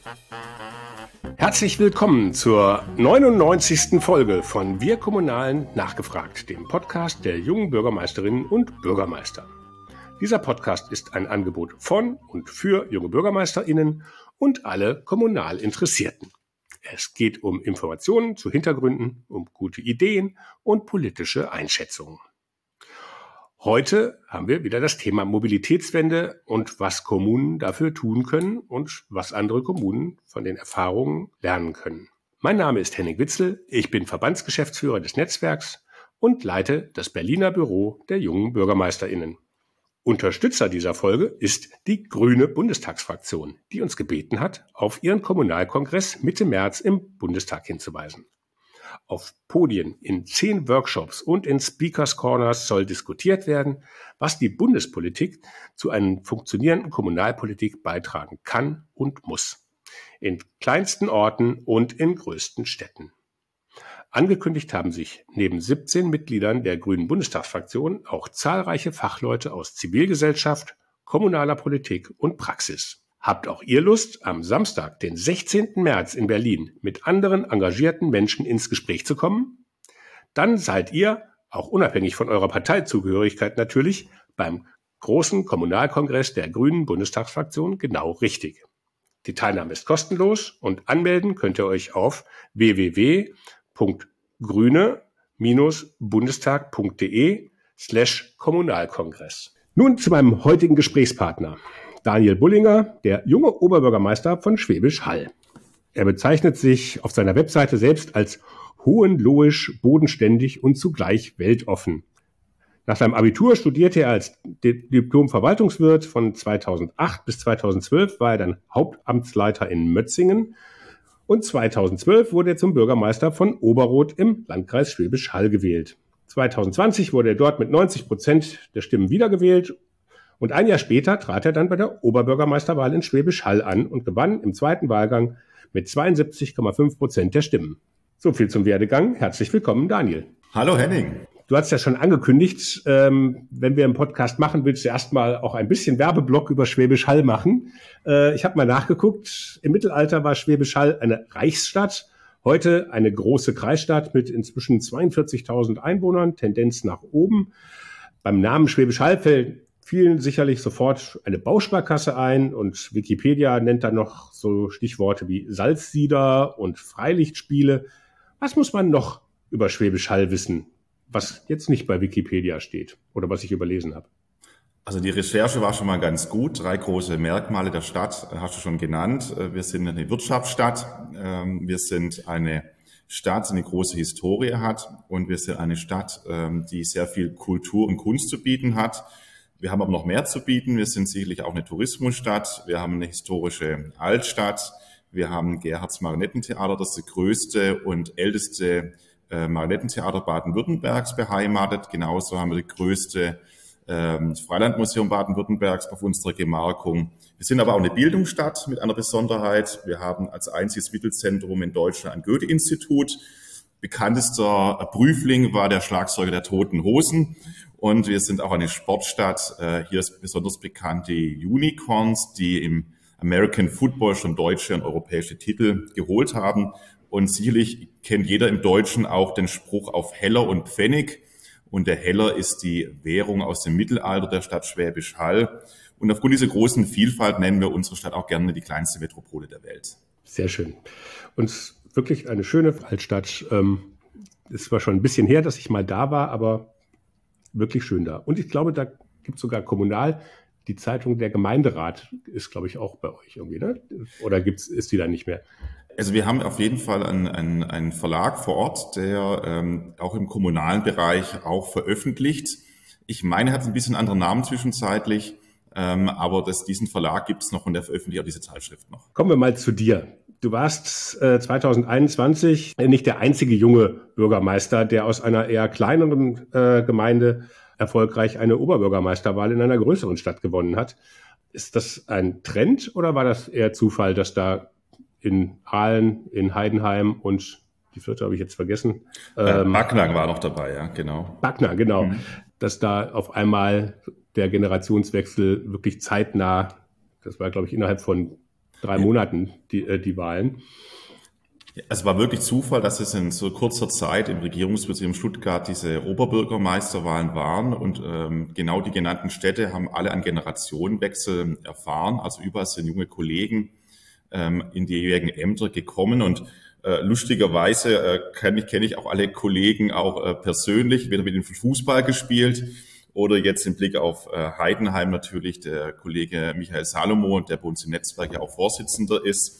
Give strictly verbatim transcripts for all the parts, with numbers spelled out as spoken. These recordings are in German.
Herzlich willkommen zur neunundneunzigsten Folge von Wir Kommunalen nachgefragt, dem Podcast der jungen Bürgermeisterinnen und Bürgermeister. Dieser Podcast ist ein Angebot von und für junge BürgermeisterInnen und alle kommunal Interessierten. Es geht um Informationen zu Hintergründen, um gute Ideen und politische Einschätzungen. Heute haben wir wieder das Thema Mobilitätswende und was Kommunen dafür tun können und was andere Kommunen von den Erfahrungen lernen können. Mein Name ist Henning Witzel, ich bin Verbandsgeschäftsführer des Netzwerks und leite das Berliner Büro der jungen BürgermeisterInnen. Unterstützer dieser Folge ist die Grüne Bundestagsfraktion, die uns gebeten hat, auf ihren Kommunalkongress Mitte März im Bundestag hinzuweisen. Auf Podien, in zehn Workshops und in Speakers Corners soll diskutiert werden, was die Bundespolitik zu einer funktionierenden Kommunalpolitik beitragen kann und muss. In kleinsten Orten und in größten Städten. Angekündigt haben sich neben siebzehn Mitgliedern der Grünen Bundestagsfraktion auch zahlreiche Fachleute aus Zivilgesellschaft, kommunaler Politik und Praxis. Habt auch ihr Lust, am Samstag, den sechzehnten März in Berlin mit anderen engagierten Menschen ins Gespräch zu kommen? Dann seid ihr, auch unabhängig von eurer Parteizugehörigkeit natürlich, beim großen Kommunalkongress der Grünen Bundestagsfraktion genau richtig. Die Teilnahme ist kostenlos und anmelden könnt ihr euch auf w w w punkt grüne bundestag punkt de slash Kommunalkongress. Nun zu meinem heutigen Gesprächspartner. Daniel Bullinger, der junge Oberbürgermeister von Schwäbisch Hall. Er bezeichnet sich auf seiner Webseite selbst als hohenlohisch, bodenständig und zugleich weltoffen. Nach seinem Abitur studierte er als Diplom-Verwaltungswirt. Von zweitausendacht bis zweitausendzwölf war er dann Hauptamtsleiter in Mötzingen und zweitausendzwölf wurde er zum Bürgermeister von Oberroth im Landkreis Schwäbisch Hall gewählt. zweitausendzwanzig wurde er dort mit neunzig Prozent der Stimmen wiedergewählt. Und ein Jahr später trat er dann bei der Oberbürgermeisterwahl in Schwäbisch Hall an und gewann im zweiten Wahlgang mit zweiundsiebzig Komma fünf Prozent der Stimmen. So viel zum Werdegang. Herzlich willkommen, Daniel. Hallo, Henning. Du hast ja schon angekündigt, ähm, wenn wir einen Podcast machen, willst du erstmal auch ein bisschen Werbeblock über Schwäbisch Hall machen. Äh, ich habe mal nachgeguckt. Im Mittelalter war Schwäbisch Hall eine Reichsstadt. Heute eine große Kreisstadt mit inzwischen zweiundvierzigtausend Einwohnern, Tendenz nach oben. Beim Namen Schwäbisch Hall fällt vielen sicherlich sofort eine Bausparkasse ein und Wikipedia nennt dann noch so Stichworte wie Salzsieder und Freilichtspiele. Was muss man noch über Schwäbisch Hall wissen, was jetzt nicht bei Wikipedia steht oder was ich überlesen habe? Also die Recherche war schon mal ganz gut. Drei große Merkmale der Stadt hast du schon genannt. Wir sind eine Wirtschaftsstadt, wir sind eine Stadt, die eine große Historie hat und wir sind eine Stadt, die sehr viel Kultur und Kunst zu bieten hat. Wir haben aber noch mehr zu bieten. Wir sind sicherlich auch eine Tourismusstadt. Wir haben eine historische Altstadt. Wir haben Gerhards Marionettentheater, das ist das größte und älteste äh, Marionettentheater Baden-Württembergs beheimatet. Genauso haben wir das größte äh, Freilandmuseum Baden-Württembergs auf unserer Gemarkung. Wir sind aber auch eine Bildungsstadt mit einer Besonderheit. Wir haben als einziges Mittelzentrum in Deutschland ein Goethe-Institut. Bekanntester Prüfling war der Schlagzeuger der Toten Hosen. Und wir sind auch eine Sportstadt. Hier ist besonders bekannt die Unicorns, die im American Football schon deutsche und europäische Titel geholt haben. Und sicherlich kennt jeder im Deutschen auch den Spruch auf Heller und Pfennig. Und der Heller ist die Währung aus dem Mittelalter der Stadt Schwäbisch Hall. Und aufgrund dieser großen Vielfalt nennen wir unsere Stadt auch gerne die kleinste Metropole der Welt. Sehr schön. Und wirklich eine schöne Altstadt. Es war schon ein bisschen her, dass ich mal da war, aber wirklich schön da. Und ich glaube, da gibt es sogar kommunal die Zeitung Der Gemeinderat ist, glaube ich, auch bei euch irgendwie, ne? Oder gibt's, ist die da nicht mehr? Also wir haben auf jeden Fall einen, einen, einen Verlag vor Ort, der ähm, auch im kommunalen Bereich auch veröffentlicht. Ich meine, er hat ein bisschen anderen Namen zwischenzeitlich, ähm, aber das, diesen Verlag gibt es noch und der veröffentlicht auch diese Zeitschrift noch. Kommen wir mal zu dir. Du warst äh, zwanzig einundzwanzig nicht der einzige junge Bürgermeister, der aus einer eher kleineren äh, Gemeinde erfolgreich eine Oberbürgermeisterwahl in einer größeren Stadt gewonnen hat. Ist das ein Trend oder war das eher Zufall, dass da in Aalen, in Heidenheim und die vierte habe ich jetzt vergessen. Ähm, Backnang war noch dabei, ja, genau. Backnang, genau. Mhm. Dass da auf einmal der Generationswechsel wirklich zeitnah, das war, glaube ich, innerhalb von drei Monaten, die, äh, die Wahlen. Es war wirklich Zufall, dass es in so kurzer Zeit im Regierungsbezirk Stuttgart diese Oberbürgermeisterwahlen waren und ähm, genau die genannten Städte haben alle einen Generationenwechsel erfahren. Also überall sind junge Kollegen ähm, in die jeweiligen Ämter gekommen und äh, lustigerweise äh, kenne ich, kenne ich auch alle Kollegen auch äh, persönlich, weder mit ihnen Fußball gespielt oder jetzt im Blick auf äh, Heidenheim natürlich der Kollege Michael Salomo, der bei uns im Netzwerk ja auch Vorsitzender ist.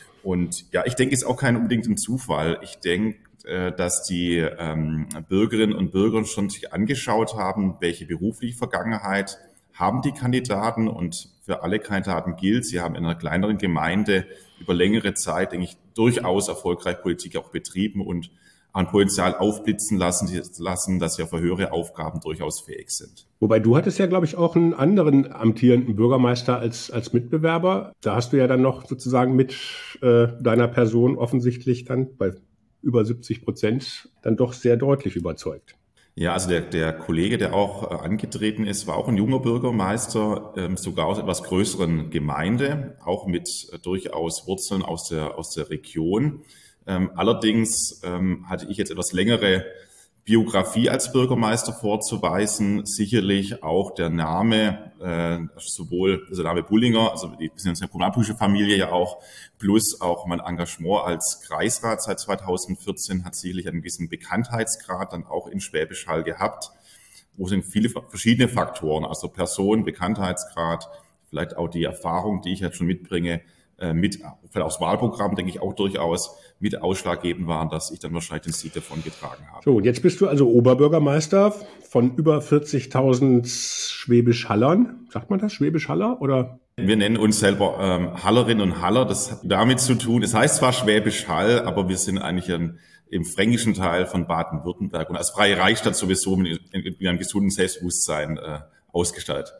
Und ja, ich denke, es ist auch kein unbedingt ein Zufall. Ich denke, äh, dass die ähm, Bürgerinnen und Bürger schon sich angeschaut haben, welche berufliche Vergangenheit haben die Kandidaten. Und für alle Kandidaten gilt, sie haben in einer kleineren Gemeinde über längere Zeit, denke ich, durchaus erfolgreich Politik auch betrieben und ein Potenzial aufblitzen lassen, lassen, dass sie für höhere Aufgaben durchaus fähig sind. Wobei du hattest ja, glaube ich, auch einen anderen amtierenden Bürgermeister als, als Mitbewerber. Da hast du ja dann noch sozusagen mit äh, deiner Person offensichtlich dann bei über siebzig Prozent dann doch sehr deutlich überzeugt. Ja, also der, der Kollege, der auch äh, angetreten ist, war auch ein junger Bürgermeister, ähm, sogar aus etwas größeren Gemeinde, auch mit äh, durchaus Wurzeln aus der, aus der Region. Ähm, allerdings ähm, hatte ich jetzt etwas längere Biografie als Bürgermeister vorzuweisen. Sicherlich auch der Name, äh, sowohl also der Name Bullinger, also die sind eine kommunalpolitische Familie ja auch, plus auch mein Engagement als Kreisrat seit zweitausendvierzehn hat sicherlich einen gewissen Bekanntheitsgrad dann auch in Schwäbisch Hall gehabt. Wo sind viele verschiedene Faktoren, also Person, Bekanntheitsgrad, vielleicht auch die Erfahrung, die ich jetzt schon mitbringe, mit, vielleicht aus Wahlprogramm, denke ich, auch durchaus mit ausschlaggebend waren, dass ich dann wahrscheinlich den Sieg davon getragen habe. So, und jetzt bist du also Oberbürgermeister von über vierzigtausend Schwäbisch-Hallern. Sagt man das, Schwäbisch-Haller oder? Wir nennen uns selber ähm, Hallerinnen und Haller. Das hat damit zu tun, es heißt zwar Schwäbisch Hall, aber wir sind eigentlich ein, im fränkischen Teil von Baden-Württemberg und als Freie Reichsstadt sowieso mit, mit einem gesunden Selbstbewusstsein äh, ausgestattet.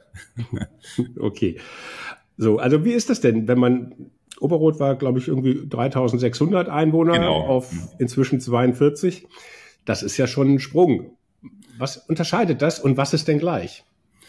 Okay. So, also wie ist das denn, wenn man, Oberrot war, glaube ich, irgendwie dreitausendsechshundert Einwohner genau. auf inzwischen zweiundvierzig. Das ist ja schon ein Sprung. Was unterscheidet das und was ist denn gleich?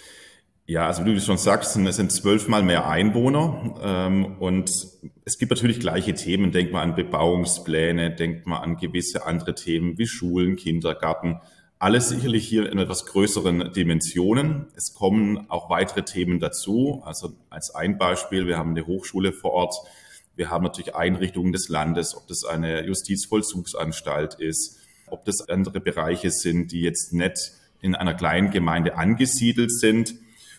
Ja, also wie du schon sagst, es sind zwölfmal mehr Einwohner ähm, und es gibt natürlich gleiche Themen. Denkt man an Bebauungspläne, denkt man an gewisse andere Themen wie Schulen, Kindergarten. Alles sicherlich hier in etwas größeren Dimensionen. Es kommen auch weitere Themen dazu. Also als ein Beispiel, wir haben eine Hochschule vor Ort. Wir haben natürlich Einrichtungen des Landes, ob das eine Justizvollzugsanstalt ist, ob das andere Bereiche sind, die jetzt nicht in einer kleinen Gemeinde angesiedelt sind.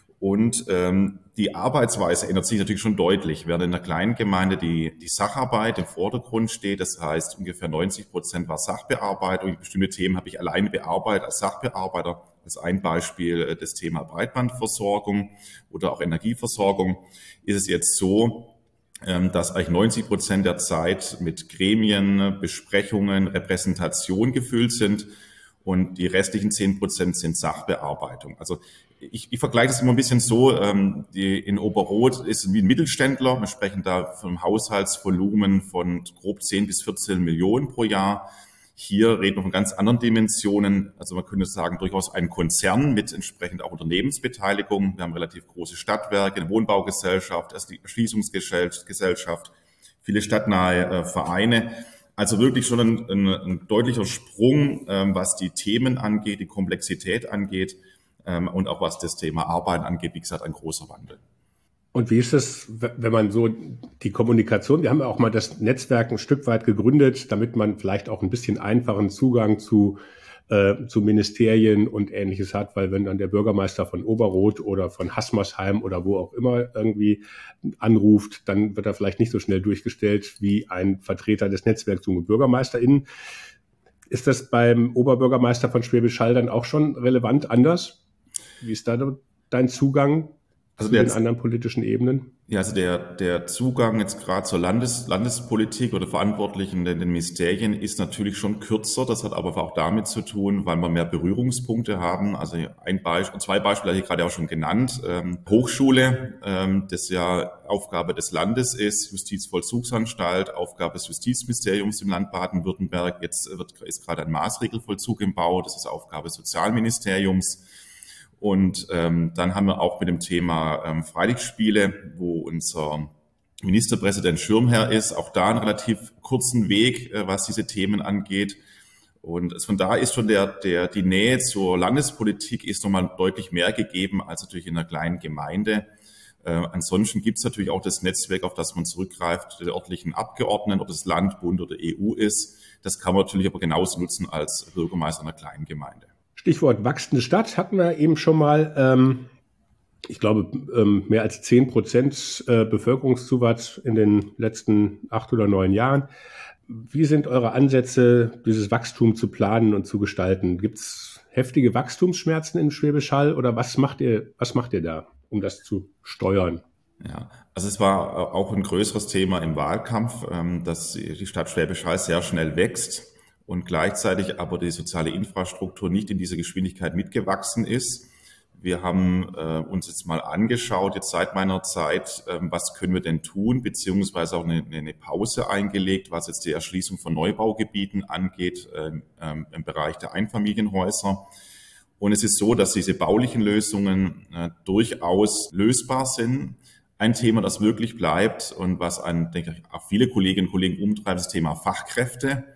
Und ähm, die Arbeitsweise ändert sich natürlich schon deutlich. Während in einer kleinen Gemeinde die, die Sacharbeit im Vordergrund steht, das heißt ungefähr neunzig Prozent war Sachbearbeitung. Bestimmte Themen habe ich alleine bearbeitet als Sachbearbeiter. Das ist ein Beispiel, das Thema Breitbandversorgung oder auch Energieversorgung. Ist es jetzt so, dass eigentlich neunzig Prozent der Zeit mit Gremien, Besprechungen, Repräsentation gefüllt sind und die restlichen zehn Prozent sind Sachbearbeitung. Also ich, ich vergleiche das immer ein bisschen so, ähm, die, in Oberrot ist wie ein Mittelständler. Wir sprechen da von einem Haushaltsvolumen von grob zehn bis vierzehn Millionen pro Jahr. Hier reden wir von ganz anderen Dimensionen. Also man könnte sagen, durchaus ein Konzern mit entsprechend auch Unternehmensbeteiligung. Wir haben relativ große Stadtwerke, eine Wohnbaugesellschaft, Erschließungsgesellschaft, viele stadtnahe äh, Vereine. Also wirklich schon ein, ein, ein deutlicher Sprung, ähm, was die Themen angeht, die Komplexität angeht ähm, und auch was das Thema Arbeiten angeht. Wie gesagt, ein großer Wandel. Und wie ist es, wenn man so die Kommunikation, wir haben ja auch mal das Netzwerk ein Stück weit gegründet, damit man vielleicht auch ein bisschen einfachen Zugang zu, äh, zu Ministerien und Ähnliches hat, weil wenn dann der Bürgermeister von Oberrot oder von Haßmersheim oder wo auch immer irgendwie anruft, dann wird er vielleicht nicht so schnell durchgestellt wie ein Vertreter des Netzwerks Junge BürgermeisterInnen. Ist das beim Oberbürgermeister von Schwäbisch Hall dann auch schon relevant anders? Wie ist da dein Zugang? Also zu den anderen politischen Ebenen? Ja, also der, der Zugang jetzt gerade zur Landes, Landespolitik oder Verantwortlichen in den Ministerien ist natürlich schon kürzer. Das hat aber auch damit zu tun, weil wir mehr Berührungspunkte haben. Also ein Beispiel, zwei Beispiele habe ich gerade auch schon genannt. Ähm, Hochschule, ähm, das ja Aufgabe des Landes ist, Justizvollzugsanstalt, Aufgabe des Justizministeriums im Land Baden-Württemberg. Jetzt wird, ist gerade ein Maßregelvollzug im Bau, das ist Aufgabe des Sozialministeriums. Und ähm, dann haben wir auch mit dem Thema ähm, Freilichtspiele, wo unser Ministerpräsident Schirmherr ist. Auch da einen relativ kurzen Weg, was diese Themen angeht. Und von da ist schon der, der, die Nähe zur Landespolitik ist nochmal deutlich mehr gegeben als natürlich in einer kleinen Gemeinde. Äh, ansonsten gibt es natürlich auch das Netzwerk, auf das man zurückgreift, der örtlichen Abgeordneten, ob das Land, Bund oder E U ist. Das kann man natürlich aber genauso nutzen als Bürgermeister einer kleinen Gemeinde. Stichwort wachsende Stadt hatten wir eben schon mal. Ähm, ich glaube, ähm, mehr als zehn Prozent äh, Bevölkerungszuwachs in den letzten acht oder neun Jahren. Wie sind eure Ansätze, dieses Wachstum zu planen und zu gestalten? Gibt es heftige Wachstumsschmerzen in Schwäbisch Hall oder was macht ihr, was macht ihr da, um das zu steuern? Ja, also es war auch ein größeres Thema im Wahlkampf, dass die Stadt Schwäbisch Hall sehr schnell wächst und gleichzeitig aber die soziale Infrastruktur nicht in dieser Geschwindigkeit mitgewachsen ist. Wir haben äh, uns jetzt mal angeschaut, jetzt seit meiner Zeit, ähm, was können wir denn tun, beziehungsweise auch eine, eine Pause eingelegt, was jetzt die Erschließung von Neubaugebieten angeht, äh, ähm, im Bereich der Einfamilienhäuser. Und es ist so, dass diese baulichen Lösungen äh, durchaus lösbar sind. Ein Thema, das wirklich bleibt und was an, denke ich, auch viele Kolleginnen und Kollegen umtreibt, ist das Thema Fachkräfte.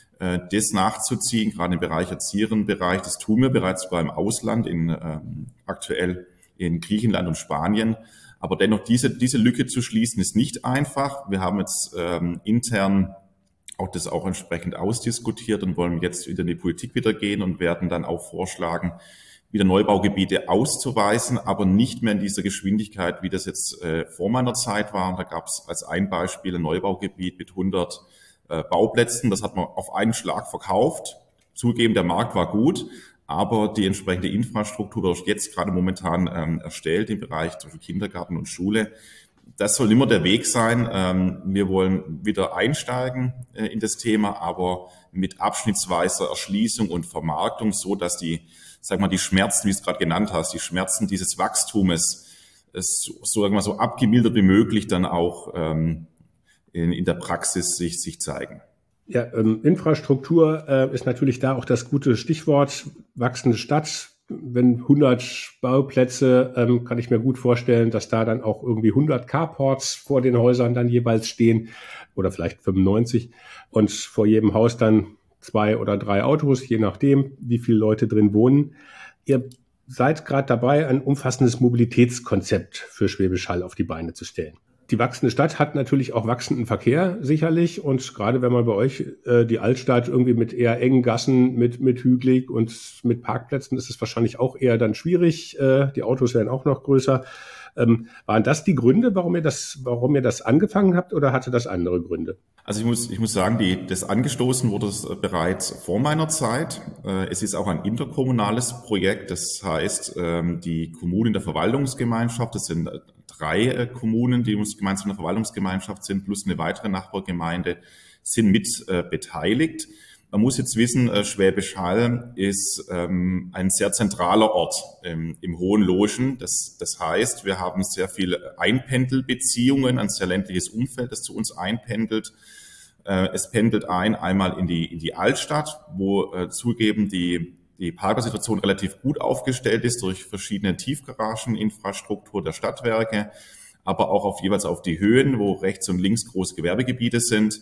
Das nachzuziehen, gerade im Bereich Erzieherinnenbereich, das tun wir bereits sogar im Ausland, in, ähm, aktuell in Griechenland und Spanien. Aber dennoch diese, diese Lücke zu schließen, ist nicht einfach. Wir haben jetzt ähm, intern auch das auch entsprechend ausdiskutiert und wollen jetzt wieder in die Politik wieder gehen und werden dann auch vorschlagen, wieder Neubaugebiete auszuweisen, aber nicht mehr in dieser Geschwindigkeit, wie das jetzt äh, vor meiner Zeit war. Da gab es als ein Beispiel ein Neubaugebiet mit hundert Bauplätzen. Das hat man auf einen Schlag verkauft. Zugegeben, der Markt war gut, aber die entsprechende Infrastruktur wird jetzt gerade momentan ähm, erstellt im Bereich zum Beispiel Kindergarten und Schule. Das soll immer der Weg sein. Ähm, wir wollen wieder einsteigen äh, in das Thema, aber mit abschnittsweiser Erschließung und Vermarktung, so dass die, sag mal, die Schmerzen, wie du es gerade genannt hast, die Schmerzen dieses Wachstumes, es so, sagen wir so abgemildert wie möglich dann auch ähm, In, in der Praxis sich, sich zeigen. Ja, ähm, Infrastruktur äh, ist natürlich da auch das gute Stichwort, wachsende Stadt. Wenn hundert Bauplätze, ähm, kann ich mir gut vorstellen, dass da dann auch irgendwie hundert Carports vor den Häusern dann jeweils stehen oder vielleicht fünfundneunzig und vor jedem Haus dann zwei oder drei Autos, je nachdem, wie viele Leute drin wohnen. Ihr seid gerade dabei, ein umfassendes Mobilitätskonzept für Schwäbisch Hall auf die Beine zu stellen. Die wachsende Stadt hat natürlich auch wachsenden Verkehr sicherlich und gerade wenn man bei euch äh, die Altstadt irgendwie mit eher engen Gassen, mit mit hügelig und mit Parkplätzen, ist es wahrscheinlich auch eher dann schwierig. Äh, die Autos werden auch noch größer. Ähm, waren das die Gründe, warum ihr das, warum ihr das angefangen habt oder hatte das andere Gründe? Also ich muss, ich muss sagen, die, das angestoßen wurde es bereits vor meiner Zeit. Es ist auch ein interkommunales Projekt. Das heißt, die Kommunen der Verwaltungsgemeinschaft, das sind drei Kommunen, die uns gemeinsam in der Verwaltungsgemeinschaft sind, plus eine weitere Nachbargemeinde, sind mit beteiligt. Man muss jetzt wissen, Schwäbisch Hall ist ähm, ein sehr zentraler Ort ähm, im Hohen Logen. Das, das heißt, wir haben sehr viele Einpendelbeziehungen, ein sehr ländliches Umfeld, das zu uns einpendelt. Äh, es pendelt ein einmal in die, in die Altstadt, wo äh, zugeben die, die Parkersituation relativ gut aufgestellt ist durch verschiedene Tiefgarageninfrastruktur der Stadtwerke, aber auch auf, jeweils auf die Höhen, wo rechts und links große Gewerbegebiete sind.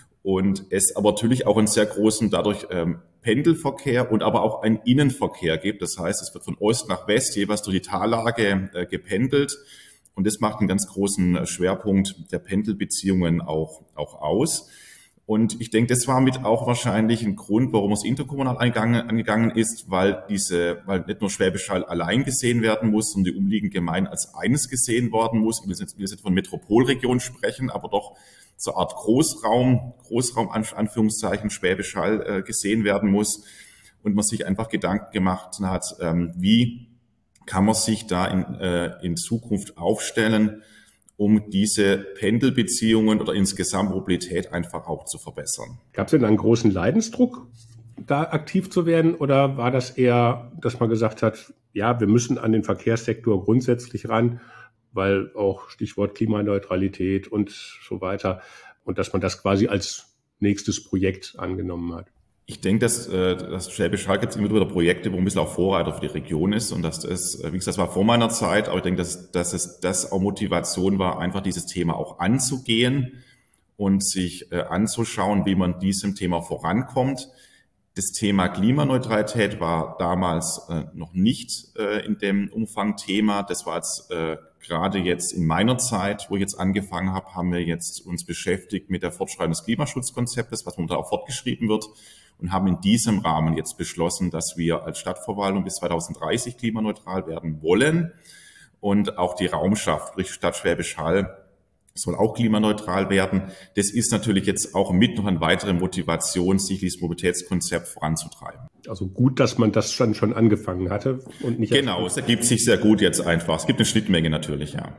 Und es aber natürlich auch einen sehr großen dadurch ähm, Pendelverkehr und aber auch einen Innenverkehr gibt. Das heißt, es wird von Ost nach West jeweils durch die Tallage äh, gependelt. Und das macht einen ganz großen Schwerpunkt der Pendelbeziehungen auch, auch aus. Und ich denke, das war mit auch wahrscheinlich ein Grund, warum es interkommunal angegangen, angegangen ist, weil diese, weil nicht nur Schwäbisch Hall allein gesehen werden muss, sondern die umliegenden Gemeinden als eines gesehen worden muss. Wir sind, wir sind von Metropolregion sprechen, aber doch so eine Art Großraum, Großraum Anführungszeichen, Schwäbisch Hall äh, gesehen werden muss und man sich einfach Gedanken gemacht hat, ähm, wie kann man sich da in, äh, in Zukunft aufstellen, um diese Pendelbeziehungen oder insgesamt Mobilität einfach auch zu verbessern. Gab es denn einen großen Leidensdruck, da aktiv zu werden oder war das eher, dass man gesagt hat, ja, wir müssen an den Verkehrssektor grundsätzlich ran, weil auch Stichwort Klimaneutralität und so weiter und dass man das quasi als nächstes Projekt angenommen hat? Ich denke, dass, äh, dass Schwäbisch Hall gibt es immer wieder Projekte, wo ein bisschen auch Vorreiter für die Region ist. Und dass das, wie gesagt, das war vor meiner Zeit, aber ich denke, dass, dass es das auch Motivation war, einfach dieses Thema auch anzugehen und sich äh, anzuschauen, wie man diesem Thema vorankommt. Das Thema Klimaneutralität war damals äh, noch nicht äh, in dem Umfang Thema. Das war jetzt äh, gerade jetzt in meiner Zeit, wo ich jetzt angefangen habe, haben wir jetzt uns beschäftigt mit der Fortschreibung des Klimaschutzkonzeptes, was momentan auch fortgeschrieben wird, und haben in diesem Rahmen jetzt beschlossen, dass wir als Stadtverwaltung bis zweitausenddreißig klimaneutral werden wollen. Und auch die Raumschaft, sprich Stadt Schwäbisch Hall, soll auch klimaneutral werden. Das ist natürlich jetzt auch mit noch eine weitere Motivation, sich dieses Mobilitätskonzept voranzutreiben. Also gut, dass man das schon, schon angefangen hatte und nicht. Genau, es ergibt sich sehr gut jetzt einfach. Es gibt eine Schnittmenge natürlich, ja.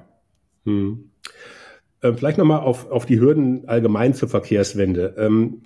Hm. Äh, vielleicht nochmal auf, auf die Hürden allgemein zur Verkehrswende. Ähm,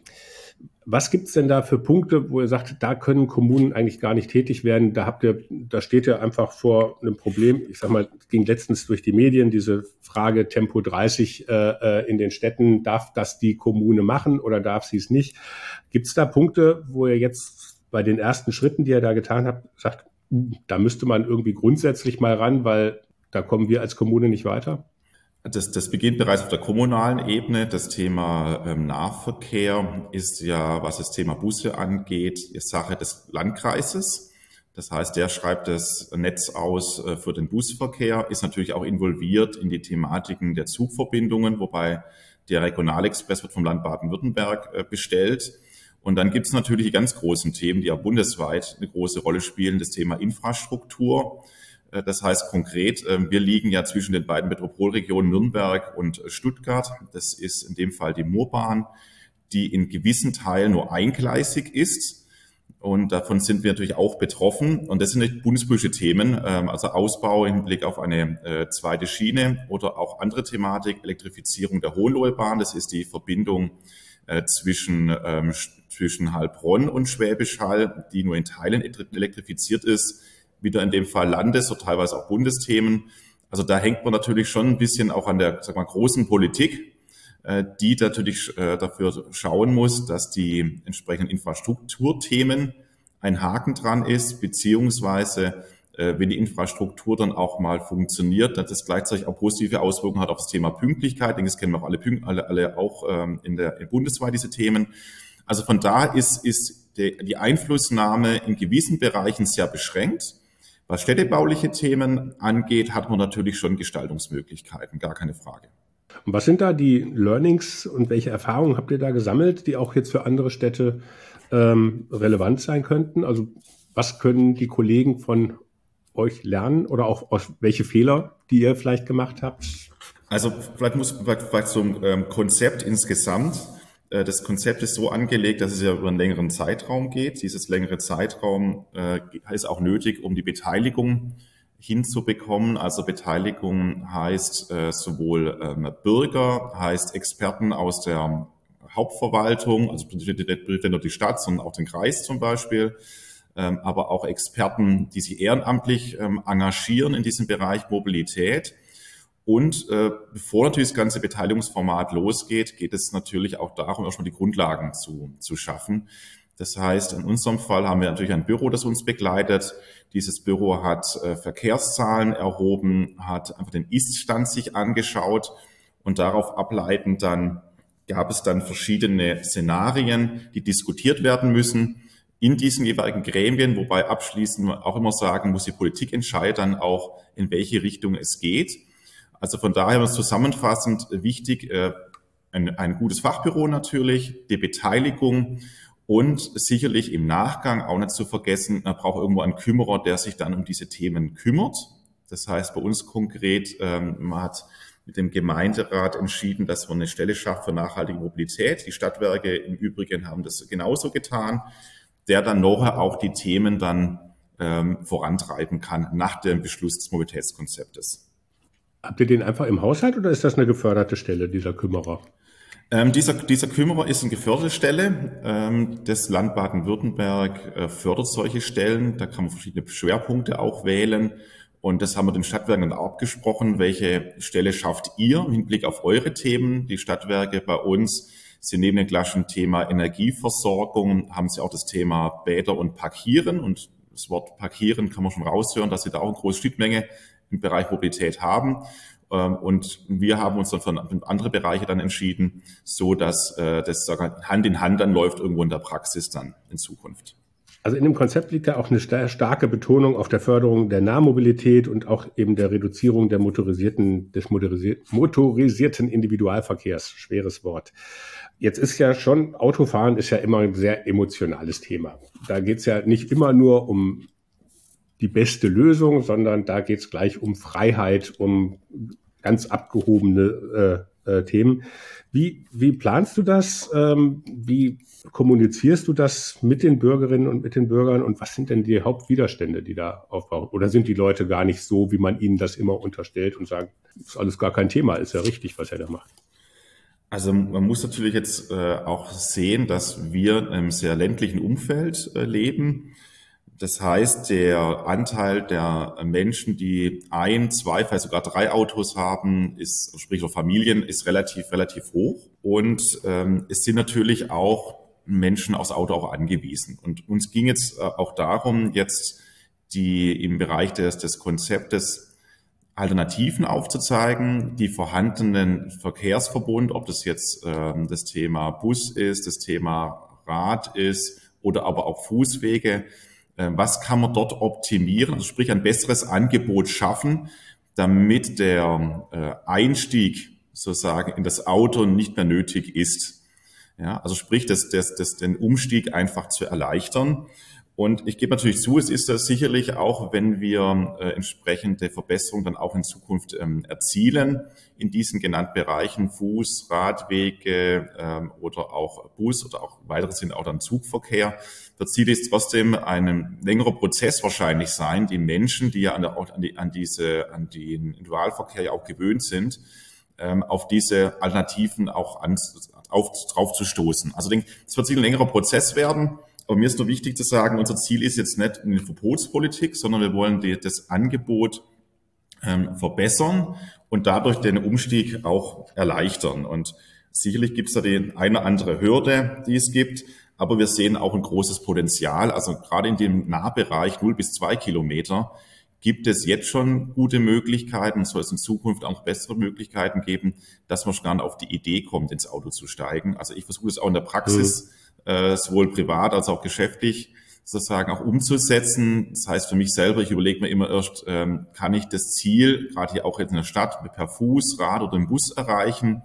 Was gibt's denn da für Punkte, wo ihr sagt, da können Kommunen eigentlich gar nicht tätig werden? Da habt ihr, da steht ihr einfach vor einem Problem. Ich sag mal, es ging letztens durch die Medien diese Frage Tempo dreißig äh, in den Städten. Darf das die Kommune machen oder darf sie es nicht? Gibt's da Punkte, wo ihr jetzt bei den ersten Schritten, die ihr da getan habt, sagt, da müsste man irgendwie grundsätzlich mal ran, weil da kommen wir als Kommune nicht weiter? Das, das beginnt bereits auf der kommunalen Ebene. Das Thema ähm, Nahverkehr ist ja, was das Thema Busse angeht, ist Sache des Landkreises. Das heißt, der schreibt das Netz aus äh, für den Busverkehr, ist natürlich auch involviert in die Thematiken der Zugverbindungen, wobei der Regionalexpress wird vom Land Baden-Württemberg äh, bestellt. Und dann gibt es natürlich die ganz großen Themen, die ja bundesweit eine große Rolle spielen, das Thema Infrastruktur. Das heißt konkret, wir liegen ja zwischen den beiden Metropolregionen Nürnberg und Stuttgart. Das ist in dem Fall die Muurbahn, die in gewissen Teilen nur eingleisig ist. Und davon sind wir natürlich auch betroffen. Und das sind nicht bundespolitische Themen, also Ausbau im Hinblick auf eine zweite Schiene oder auch andere Thematik, Elektrifizierung der Hohenlohelbahn. Das ist die Verbindung zwischen, zwischen Heilbronn und Schwäbisch Hall, die nur in Teilen elektrifiziert ist. Wieder in dem Fall Landes- oder teilweise auch Bundesthemen. Also da hängt man natürlich schon ein bisschen auch an der, sag mal, großen Politik, die natürlich dafür schauen muss, dass die entsprechenden Infrastrukturthemen ein Haken dran ist, beziehungsweise wenn die Infrastruktur dann auch mal funktioniert, dass das gleichzeitig auch positive Auswirkungen hat auf das Thema Pünktlichkeit. Ich denke, das kennen wir auch alle, alle, alle auch in der in bundesweit diese Themen. Also von da ist, ist die, die Einflussnahme in gewissen Bereichen sehr beschränkt. Was städtebauliche Themen angeht, hat man natürlich schon Gestaltungsmöglichkeiten, gar keine Frage. Und was sind da die Learnings und welche Erfahrungen habt ihr da gesammelt, die auch jetzt für andere Städte ähm, relevant sein könnten? Also was können die Kollegen von euch lernen oder auch aus welche Fehler, die ihr vielleicht gemacht habt? Also vielleicht muss vielleicht, vielleicht so ein ähm, Konzept insgesamt. Das Konzept ist so angelegt, dass es ja über einen längeren Zeitraum geht. Dieses längere Zeitraum äh, ist auch nötig, um die Beteiligung hinzubekommen. Also Beteiligung heißt äh, sowohl ähm, Bürger, heißt Experten aus der Hauptverwaltung, also nicht nur die Stadt, sondern auch den Kreis zum Beispiel, ähm, aber auch Experten, die sich ehrenamtlich ähm, engagieren in diesem Bereich Mobilität. Und äh, bevor natürlich das ganze Beteiligungsformat losgeht, geht es natürlich auch darum, erstmal die Grundlagen zu, zu schaffen. Das heißt, in unserem Fall haben wir natürlich ein Büro, das uns begleitet. Dieses Büro hat äh, Verkehrszahlen erhoben, hat einfach den Ist-Stand sich angeschaut und darauf ableitend dann gab es dann verschiedene Szenarien, die diskutiert werden müssen in diesen jeweiligen Gremien, wobei abschließend auch immer sagen muss, die Politik entscheidet dann auch, in welche Richtung es geht. Also von daher ist zusammenfassend wichtig, ein, ein gutes Fachbüro natürlich, die Beteiligung und sicherlich im Nachgang auch nicht zu vergessen, man braucht irgendwo einen Kümmerer, der sich dann um diese Themen kümmert. Das heißt bei uns konkret, man hat mit dem Gemeinderat entschieden, dass man eine Stelle schafft für nachhaltige Mobilität. Die Stadtwerke im Übrigen haben das genauso getan, der dann nachher auch die Themen dann ähm, vorantreiben kann nach dem Beschluss des Mobilitätskonzeptes. Habt ihr den einfach im Haushalt oder ist das eine geförderte Stelle, dieser Kümmerer? Ähm, dieser, dieser Kümmerer ist eine geförderte Stelle. Ähm, das Land Baden-Württemberg äh, fördert solche Stellen. Da kann man verschiedene Schwerpunkte auch wählen. Und das haben wir den Stadtwerken dann auch abgesprochen. Welche Stelle schafft ihr im Hinblick auf eure Themen? Die Stadtwerke bei uns Sie neben dem klassischen Thema Energieversorgung haben Sie auch das Thema Bäder und Parkieren. Und das Wort Parkieren kann man schon raushören, dass Sie da auch eine große Schnittmenge im Bereich Mobilität haben. Und wir haben uns dann für andere Bereiche dann entschieden, so dass das Hand in Hand dann läuft irgendwo in der Praxis dann in Zukunft. Also in dem Konzept liegt ja auch eine starke Betonung auf der Förderung der Nahmobilität und auch eben der Reduzierung der motorisierten, des motorisierten Individualverkehrs. Schweres Wort. Jetzt ist ja schon, Autofahren ist ja immer ein sehr emotionales Thema. Da geht es ja nicht immer nur um die beste Lösung, sondern da geht es gleich um Freiheit, um ganz abgehobene äh, äh, Themen. Wie, wie planst du das? Ähm, wie kommunizierst du das mit den Bürgerinnen und mit den Bürgern? Und was sind denn die Hauptwiderstände, die da aufbauen? Oder sind die Leute gar nicht so, wie man ihnen das immer unterstellt und sagt, ist alles gar kein Thema, ist ja richtig, was er da macht? Also man muss natürlich jetzt äh, auch sehen, dass wir in einem sehr ländlichen Umfeld äh, leben. Das heißt, der Anteil der Menschen, die ein, zwei, vielleicht sogar drei Autos haben, ist, sprich auch Familien, ist relativ, relativ hoch. Und ähm, es sind natürlich auch Menschen aufs Auto auch angewiesen. Und uns ging jetzt äh, auch darum, jetzt die im Bereich des, des Konzeptes Alternativen aufzuzeigen, die vorhandenen Verkehrsverbund, ob das jetzt ähm, das Thema Bus ist, das Thema Rad ist oder aber auch Fußwege. Was kann man dort optimieren, also sprich ein besseres Angebot schaffen, damit der Einstieg sozusagen in das Auto nicht mehr nötig ist. Ja, also sprich, das, das, das, den Umstieg einfach zu erleichtern. Und ich gebe natürlich zu, es ist das sicherlich auch, wenn wir äh, entsprechende Verbesserungen dann auch in Zukunft ähm, erzielen, in diesen genannten Bereichen Fuß, Radwege ähm, oder auch Bus oder auch weitere sind auch dann Zugverkehr. Das Ziel ist trotzdem ein längerer Prozess wahrscheinlich sein, die Menschen, die ja an, der, an, die, an, diese, an den Individualverkehr ja auch gewöhnt sind, ähm, auf diese Alternativen auch an, auf, drauf zu stoßen. Also ich denke, es wird sicher ein längerer Prozess werden. Aber mir ist nur wichtig zu sagen, unser Ziel ist jetzt nicht eine Verbotspolitik, sondern wir wollen die, das Angebot ähm, verbessern und dadurch den Umstieg auch erleichtern. Und sicherlich gibt es da die eine oder andere Hürde, die es gibt, aber wir sehen auch ein großes Potenzial. Also gerade in dem Nahbereich null bis zwei Kilometer gibt es jetzt schon gute Möglichkeiten, soll es in Zukunft auch bessere Möglichkeiten geben, dass man schon auf die Idee kommt, ins Auto zu steigen. Also ich versuche es auch in der Praxis, mhm. Äh, sowohl privat als auch geschäftlich sozusagen auch umzusetzen. Das heißt für mich selber, ich überlege mir immer erst, ähm, kann ich das Ziel, gerade hier auch jetzt in der Stadt, per Fuß, Rad oder im Bus erreichen?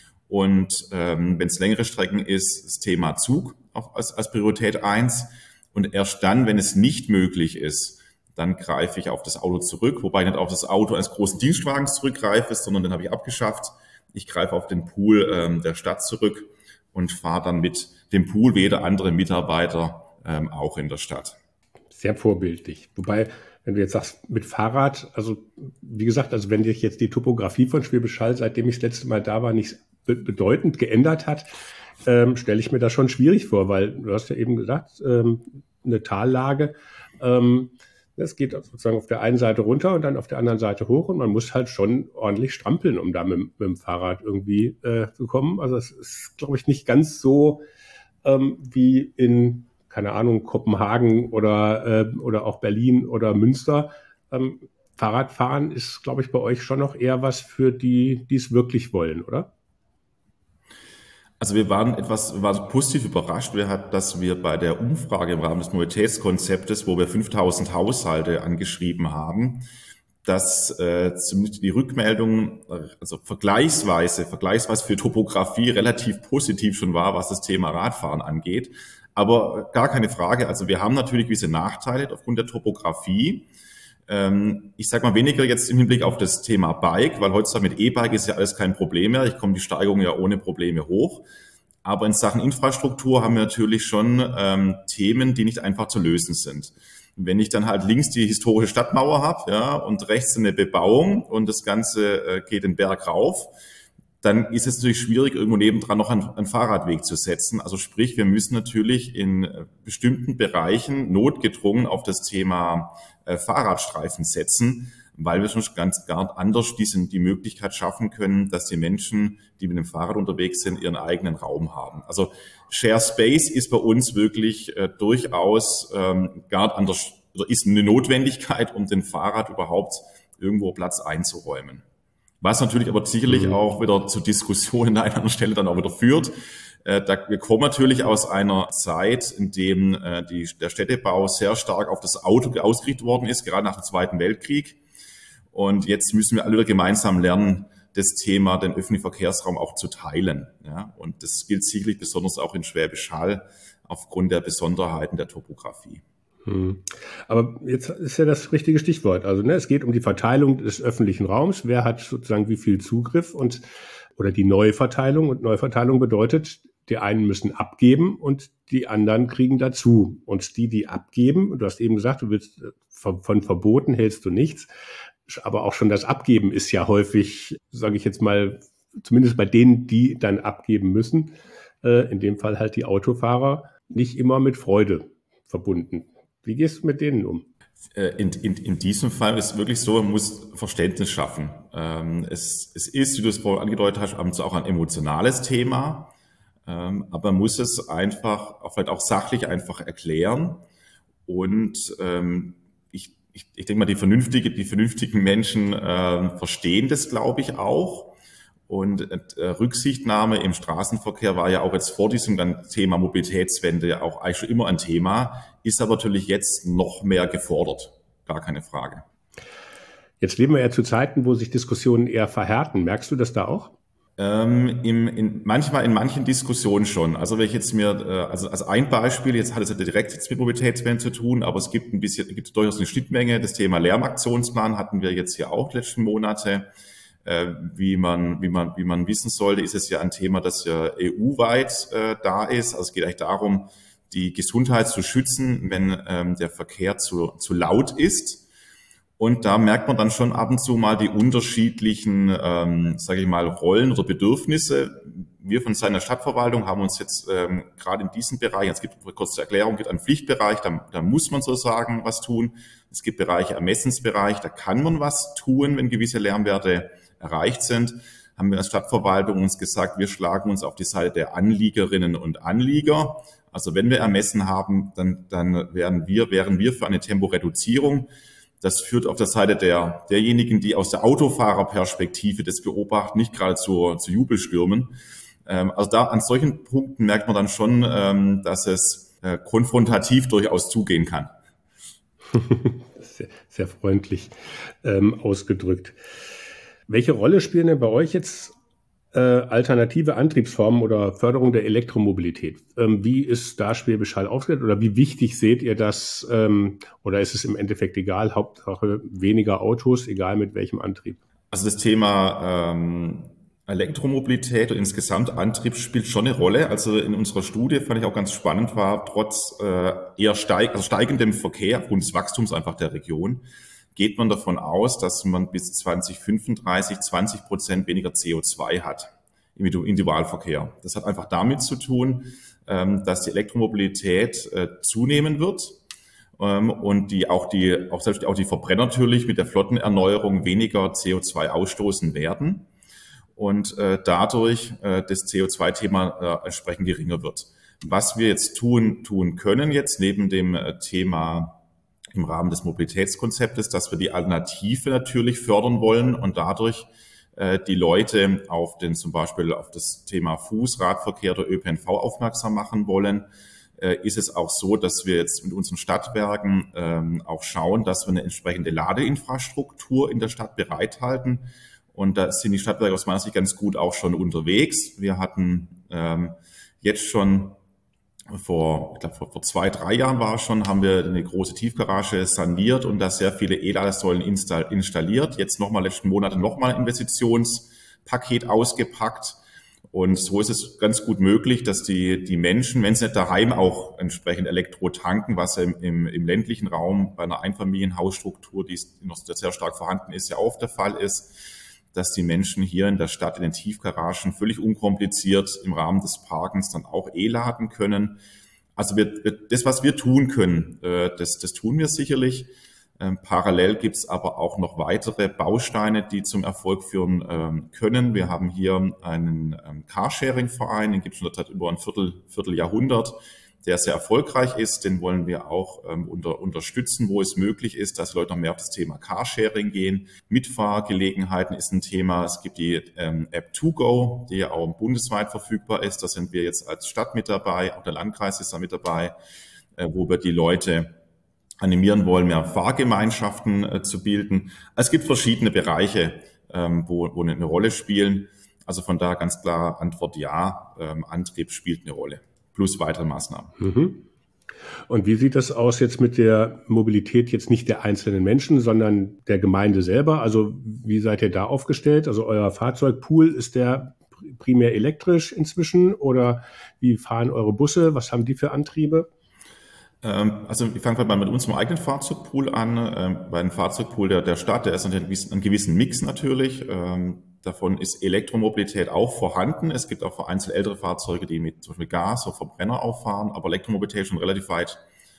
Und ähm, wenn es längere Strecken ist, das Thema Zug auch als, als Priorität eins. Und erst dann, wenn es nicht möglich ist, dann greife ich auf das Auto zurück, wobei ich nicht auf das Auto eines großen Dienstwagens zurückgreife, sondern den habe ich abgeschafft. Ich greife auf den Pool ähm, der Stadt zurück und fahre dann mit dem Pool wie jeder andere Mitarbeiter ähm, auch in der Stadt. Sehr vorbildlich. Wobei, wenn du jetzt sagst, mit Fahrrad, also wie gesagt, also wenn sich jetzt die Topografie von Schwäbisch Hall, seitdem ich das letzte Mal da war, nicht be- bedeutend geändert hat, ähm, stelle ich mir das schon schwierig vor, weil du hast ja eben gesagt, ähm, eine Tallage, ähm, das geht sozusagen auf der einen Seite runter und dann auf der anderen Seite hoch und man muss halt schon ordentlich strampeln, um da mit, mit dem Fahrrad irgendwie äh, zu kommen. Also es ist, glaube ich, nicht ganz so ähm, wie in, keine Ahnung, Kopenhagen oder, äh, oder auch Berlin oder Münster. Ähm, Fahrradfahren ist, glaube ich, bei euch schon noch eher was für die, die es wirklich wollen, oder? Also wir waren etwas, waren positiv überrascht, dass wir bei der Umfrage im Rahmen des Mobilitätskonzeptes, wo wir fünftausend Haushalte angeschrieben haben, dass äh, zumindest die Rückmeldung, also vergleichsweise, vergleichsweise für Topografie relativ positiv schon war, was das Thema Radfahren angeht. Aber gar keine Frage, also wir haben natürlich gewisse Nachteile aufgrund der Topografie. Ich sage mal weniger jetzt im Hinblick auf das Thema Bike, weil heutzutage mit E-Bike ist ja alles kein Problem mehr. Ich komme die Steigung ja ohne Probleme hoch. Aber in Sachen Infrastruktur haben wir natürlich schon ähm, Themen, die nicht einfach zu lösen sind. Wenn ich dann halt links die historische Stadtmauer habe, ja, und rechts eine Bebauung und das Ganze äh, geht den Berg rauf, dann ist es natürlich schwierig, irgendwo nebendran noch einen, einen Fahrradweg zu setzen. Also sprich, wir müssen natürlich in bestimmten Bereichen notgedrungen auf das Thema äh, Fahrradstreifen setzen, weil wir schon ganz gar anders diesen, die Möglichkeit schaffen können, dass die Menschen, die mit dem Fahrrad unterwegs sind, ihren eigenen Raum haben. Also Share Space ist bei uns wirklich äh, durchaus ähm, gar anders, oder ist eine Notwendigkeit, um dem Fahrrad überhaupt irgendwo Platz einzuräumen. Was natürlich aber sicherlich mhm. auch wieder zu Diskussionen an einer Stelle dann auch wieder führt. Äh, da, wir kommen natürlich aus einer Zeit, in dem äh, die, der Städtebau sehr stark auf das Auto ausgerichtet worden ist, gerade nach dem Zweiten Weltkrieg. Und jetzt müssen wir alle wieder gemeinsam lernen, das Thema, den öffentlichen Verkehrsraum auch zu teilen. Ja? Und das gilt sicherlich besonders auch in Schwäbisch Hall aufgrund der Besonderheiten der Topografie. Hm. Aber jetzt ist ja das richtige Stichwort. Also ne, es geht um die Verteilung des öffentlichen Raums. Wer hat sozusagen wie viel Zugriff und oder die Neuverteilung. Und Neuverteilung bedeutet, die einen müssen abgeben und die anderen kriegen dazu. Und die, die abgeben, du hast eben gesagt, du willst von Verboten hältst du nichts. Aber auch schon das Abgeben ist ja häufig, sage ich jetzt mal, zumindest bei denen, die dann abgeben müssen, äh, in dem Fall halt die Autofahrer, nicht immer mit Freude verbunden. Wie gehst du mit denen um? In, in, in diesem Fall ist es wirklich so, man muss Verständnis schaffen. Ähm, es, es ist, wie du es vorhin angedeutet hast, auch ein emotionales Thema, ähm, aber man muss es einfach, auch vielleicht auch sachlich einfach erklären. Und ähm, ich, ich, ich denke mal, die, vernünftige, die vernünftigen Menschen äh, verstehen das, glaube ich, auch. Und äh, Rücksichtnahme im Straßenverkehr war ja auch jetzt vor diesem Thema Mobilitätswende ja auch eigentlich schon immer ein Thema, ist aber natürlich jetzt noch mehr gefordert. Gar keine Frage. Jetzt leben wir ja zu Zeiten, wo sich Diskussionen eher verhärten. Merkst du das da auch? Ähm, im, in, manchmal in manchen Diskussionen schon. Also wenn ich jetzt mir, äh, also als ein Beispiel, jetzt hat es ja direkt jetzt mit Mobilitätswende zu tun, aber es gibt ein bisschen, gibt durchaus eine Schnittmenge. Das Thema Lärmaktionsplan hatten wir jetzt hier auch letzten Monate. Äh, wie man, wie man, wie man wissen sollte, ist es ja ein Thema, das ja E U-weit äh, da ist. Also es geht eigentlich darum, die Gesundheit zu schützen, wenn ähm, der Verkehr zu, zu laut ist. Und da merkt man dann schon ab und zu mal die unterschiedlichen, ähm, sage ich mal, Rollen oder Bedürfnisse. Wir von seiner Stadtverwaltung haben uns jetzt ähm, gerade in diesem Bereich, es gibt eine kurze Erklärung, es gibt einen Pflichtbereich, da, da muss man sozusagen was tun. Es gibt Bereiche, Ermessensbereich, da kann man was tun, wenn gewisse Lärmwerte erreicht sind. Haben wir als Stadtverwaltung uns gesagt, wir schlagen uns auf die Seite der Anliegerinnen und Anlieger. Also wenn wir ermessen haben, dann, dann wären wir, wären wir für eine Temporeduzierung. Das führt auf der Seite der, derjenigen, die aus der Autofahrerperspektive das beobachten, nicht gerade zu, zu Jubelstürmen. Ähm, also da an solchen Punkten merkt man dann schon, ähm, dass es äh, konfrontativ durchaus zugehen kann. Sehr, sehr freundlich ähm, ausgedrückt. Welche Rolle spielen denn bei euch jetzt äh, alternative Antriebsformen oder Förderung der Elektromobilität? Ähm, wie ist da Schwäbisch Hall aufgestellt oder wie wichtig seht ihr das? Ähm, oder ist es im Endeffekt egal, Hauptsache weniger Autos, egal mit welchem Antrieb? Also das Thema ähm, Elektromobilität und insgesamt Antrieb spielt schon eine Rolle. Also in unserer Studie fand ich auch ganz spannend, war trotz äh, eher steig, also steigendem Verkehr aufgrund des Wachstums einfach der Region, geht man davon aus, dass man bis zwanzig fünfunddreißig zwanzig Prozent weniger C O zwei hat im Individualverkehr. Das hat einfach damit zu tun, dass die Elektromobilität zunehmen wird und die auch die, auch selbst auch die Verbrenner natürlich mit der Flottenerneuerung weniger C O zwei ausstoßen werden und dadurch das C O zwei Thema entsprechend geringer wird. Was wir jetzt tun, tun können jetzt neben dem Thema im Rahmen des Mobilitätskonzeptes, dass wir die Alternative natürlich fördern wollen und dadurch äh, die Leute auf den, zum Beispiel auf das Thema Fuß-, Radverkehr oder Ö P N V aufmerksam machen wollen, äh, ist es auch so, dass wir jetzt mit unseren Stadtwerken ähm, auch schauen, dass wir eine entsprechende Ladeinfrastruktur in der Stadt bereithalten. Und da sind die Stadtwerke aus meiner Sicht ganz gut auch schon unterwegs. Wir hatten ähm, jetzt schon Vor, ich glaube, vor, vor zwei, drei Jahren war es schon, haben wir eine große Tiefgarage saniert und da sehr viele E-Ladesäulen install, installiert. Jetzt nochmal letzten Monate nochmal ein Investitionspaket ausgepackt. Und so ist es ganz gut möglich, dass die, die Menschen, wenn sie nicht daheim auch entsprechend Elektro tanken, was im, im, im ländlichen Raum bei einer Einfamilienhausstruktur, die noch sehr stark vorhanden ist, ja auch der Fall ist, dass die Menschen hier in der Stadt in den Tiefgaragen völlig unkompliziert im Rahmen des Parkens dann auch eh laden können. Also wir, das, was wir tun können, das, das tun wir sicherlich. Ähm, parallel gibt es aber auch noch weitere Bausteine, die zum Erfolg führen ähm, können. Wir haben hier einen ähm, Carsharing-Verein, den gibt es schon seit über ein Viertel, Vierteljahrhundert, der sehr erfolgreich ist. Den wollen wir auch ähm, unter, unterstützen, wo es möglich ist, dass Leute noch mehr auf das Thema Carsharing gehen. Mitfahrgelegenheiten ist ein Thema. Es gibt die ähm, App to go, die ja auch bundesweit verfügbar ist. Da sind wir jetzt als Stadt mit dabei, auch der Landkreis ist da mit dabei, äh, wo wir die Leute animieren wollen, mehr Fahrgemeinschaften äh, zu bilden. Es gibt verschiedene Bereiche, ähm, wo, wo eine, eine Rolle spielen. Also von daher ganz klar Antwort ja, ähm, Antrieb spielt eine Rolle, plus weitere Maßnahmen. Mhm. Und wie sieht das aus jetzt mit der Mobilität jetzt nicht der einzelnen Menschen, sondern der Gemeinde selber? Also wie seid ihr da aufgestellt? Also euer Fahrzeugpool, ist der primär elektrisch inzwischen oder wie fahren eure Busse? Was haben die für Antriebe? Also ich fange mal mit unserem eigenen Fahrzeugpool an. Bei einem Fahrzeugpool der, der Stadt, der ist einen gewissen, einen gewissen Mix natürlich. Davon ist Elektromobilität auch vorhanden. Es gibt auch vereinzelt ältere Fahrzeuge, die mit zum Beispiel Gas oder Verbrenner auffahren, aber Elektromobilität ist schon relativ weit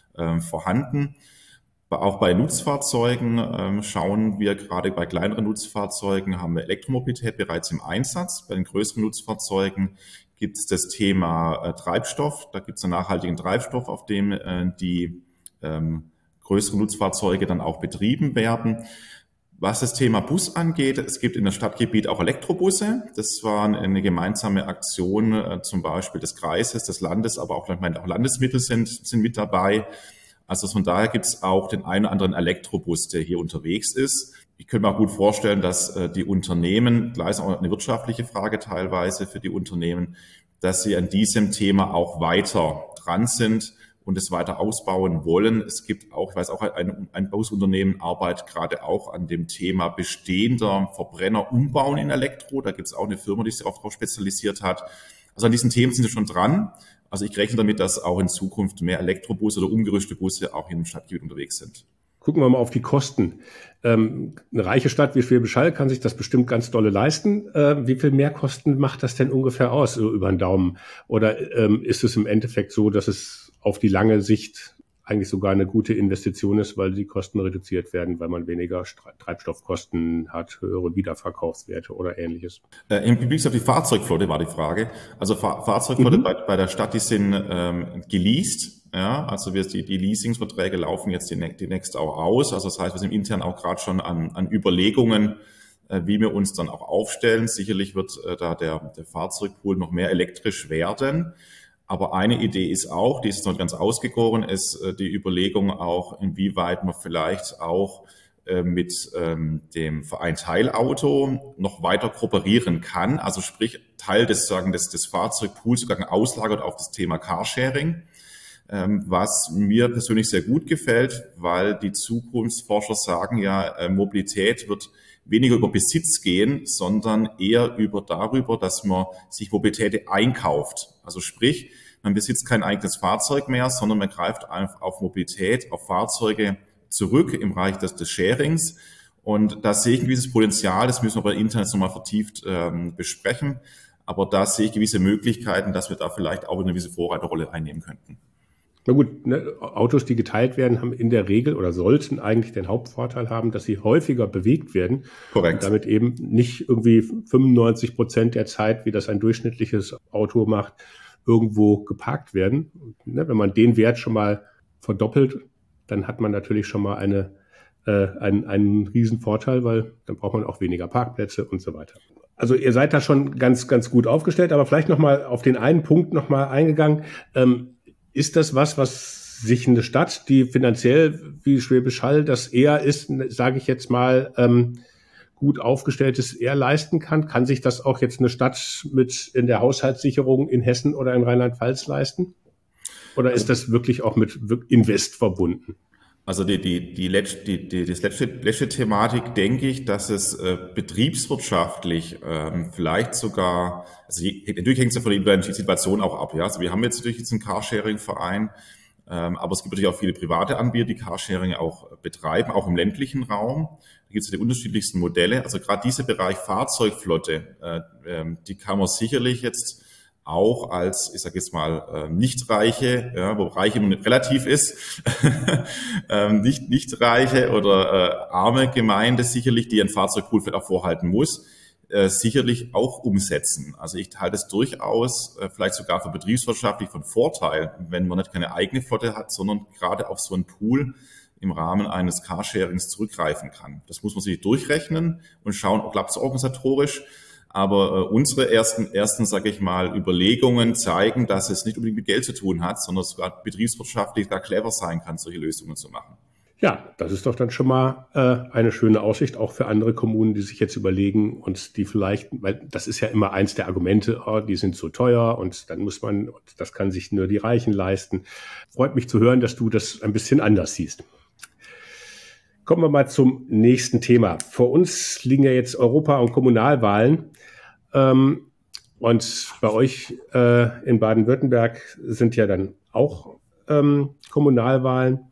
vorhanden. Auch bei Nutzfahrzeugen schauen wir gerade bei kleineren Nutzfahrzeugen, haben wir Elektromobilität bereits im Einsatz. Bei den größeren Nutzfahrzeugen gibt es das Thema äh, Treibstoff. Da gibt es einen nachhaltigen Treibstoff, auf dem äh, die ähm, größeren Nutzfahrzeuge dann auch betrieben werden. Was das Thema Bus angeht, es gibt in der Stadtgebiet auch Elektrobusse. Das war eine gemeinsame Aktion, äh, zum Beispiel des Kreises, des Landes, aber auch, ich meine, auch Landesmittel sind, sind mit dabei. Also von daher gibt es auch den einen oder anderen Elektrobus, der hier unterwegs ist. Ich könnte mir auch gut vorstellen, dass äh, die Unternehmen, klar ist auch eine wirtschaftliche Frage teilweise für die Unternehmen, dass sie an diesem Thema auch weiter dran sind und es weiter ausbauen wollen. Es gibt auch, ich weiß auch, ein, ein Busunternehmen arbeitet gerade auch an dem Thema bestehender Verbrenner umbauen in Elektro. Da gibt es auch eine Firma, die sich auch darauf spezialisiert hat. Also an diesen Themen sind wir schon dran. Also ich rechne damit, dass auch in Zukunft mehr Elektrobusse oder umgerüstete Busse auch in dem Stadtgebiet unterwegs sind. Gucken wir mal auf die Kosten. Ähm, eine reiche Stadt wie Schwäbisch Hall kann sich das bestimmt ganz dolle leisten. Äh, wie viel Mehrkosten macht das denn ungefähr aus, so über den Daumen? Oder ähm, ist es im Endeffekt so, dass es auf die lange Sicht eigentlich sogar eine gute Investition ist, weil die Kosten reduziert werden, weil man weniger Treibstoffkosten hat, höhere Wiederverkaufswerte oder Ähnliches? Äh, Im Blick auf die Fahrzeugflotte war die Frage. Also Fahr Fahrzeugflotte mhm. bei, bei der Stadt, die sind ähm, geleast. Ja, also wir, die, die Leasingsverträge laufen jetzt demnächst auch aus. Also das heißt, wir sind intern auch gerade schon an, an Überlegungen, äh, wie wir uns dann auch aufstellen. Sicherlich wird äh, da der, der Fahrzeugpool noch mehr elektrisch werden. Aber eine Idee ist auch, die ist noch ganz ausgegoren, ist äh, die Überlegung auch, inwieweit man vielleicht auch äh, mit ähm, dem Verein Teilauto noch weiter kooperieren kann. Also sprich, Teil des, sagen, des, des Fahrzeugpools sogar auslagert auf das Thema Carsharing. Was mir persönlich sehr gut gefällt, weil die Zukunftsforscher sagen ja, Mobilität wird weniger über Besitz gehen, sondern eher über darüber, dass man sich Mobilität einkauft. Also sprich, man besitzt kein eigenes Fahrzeug mehr, sondern man greift einfach auf Mobilität, auf Fahrzeuge zurück im Bereich des, des Sharings. Und da sehe ich ein gewisses Potenzial, das müssen wir bei Internet nochmal vertieft ähm, besprechen. Aber da sehe ich gewisse Möglichkeiten, dass wir da vielleicht auch eine gewisse Vorreiterrolle einnehmen könnten. Na gut, ne, Autos, die geteilt werden, haben in der Regel oder sollten eigentlich den Hauptvorteil haben, dass sie häufiger bewegt werden. Korrekt. Und damit eben nicht irgendwie fünfundneunzig Prozent der Zeit, wie das ein durchschnittliches Auto macht, irgendwo geparkt werden. Ne, wenn man den Wert schon mal verdoppelt, dann hat man natürlich schon mal eine, äh, einen, einen riesen Vorteil, weil dann braucht man auch weniger Parkplätze und so weiter. Also ihr seid da schon ganz, ganz gut aufgestellt, aber vielleicht nochmal auf den einen Punkt nochmal eingegangen. Ähm, Ist das was, was sich eine Stadt, die finanziell wie Schwäbisch Hall das eher ist, sage ich jetzt mal, ähm, gut aufgestellt ist, eher leisten kann? Kann sich das auch jetzt eine Stadt mit in der Haushaltssicherung in Hessen oder in Rheinland-Pfalz leisten? Oder ist das wirklich auch mit Invest verbunden? Also die, die, die, letzte, die, die das letzte, letzte Thematik, denke ich, dass es äh, betriebswirtschaftlich ähm, vielleicht sogar, also die, natürlich hängt es ja von der Situation auch ab. Ja? Also wir haben jetzt natürlich jetzt einen Carsharing-Verein, ähm, aber es gibt natürlich auch viele private Anbieter, die Carsharing auch betreiben, auch im ländlichen Raum. Da gibt es ja die unterschiedlichsten Modelle. Also gerade dieser Bereich Fahrzeugflotte, äh, äh, die kann man sicherlich jetzt auch als, ich sage jetzt mal, Nichtreiche, ja, wo Reiche nun nicht relativ ist, nicht Nichtreiche oder äh, arme Gemeinde sicherlich, die ein Fahrzeugpool vielleicht auch vorhalten muss, äh, sicherlich auch umsetzen. Also ich halte es durchaus äh, vielleicht sogar für betriebswirtschaftlich von Vorteil, wenn man nicht keine eigene Flotte hat, sondern gerade auf so einen Pool im Rahmen eines Carsharings zurückgreifen kann. Das muss man sich durchrechnen und schauen, ob klappt es organisatorisch. Aber äh, unsere ersten, ersten, sage ich mal, Überlegungen zeigen, dass es nicht unbedingt mit Geld zu tun hat, sondern sogar betriebswirtschaftlich da clever sein kann, solche Lösungen zu machen. Ja, das ist doch dann schon mal äh, eine schöne Aussicht, auch für andere Kommunen, die sich jetzt überlegen und die vielleicht, weil das ist ja immer eins der Argumente, oh, die sind zu teuer und dann muss man, das kann sich nur die Reichen leisten. Freut mich zu hören, dass du das ein bisschen anders siehst. Kommen wir mal zum nächsten Thema. Vor uns liegen ja jetzt Europa- und Kommunalwahlen. Ähm, und bei euch äh, in Baden-Württemberg sind ja dann auch ähm, Kommunalwahlen.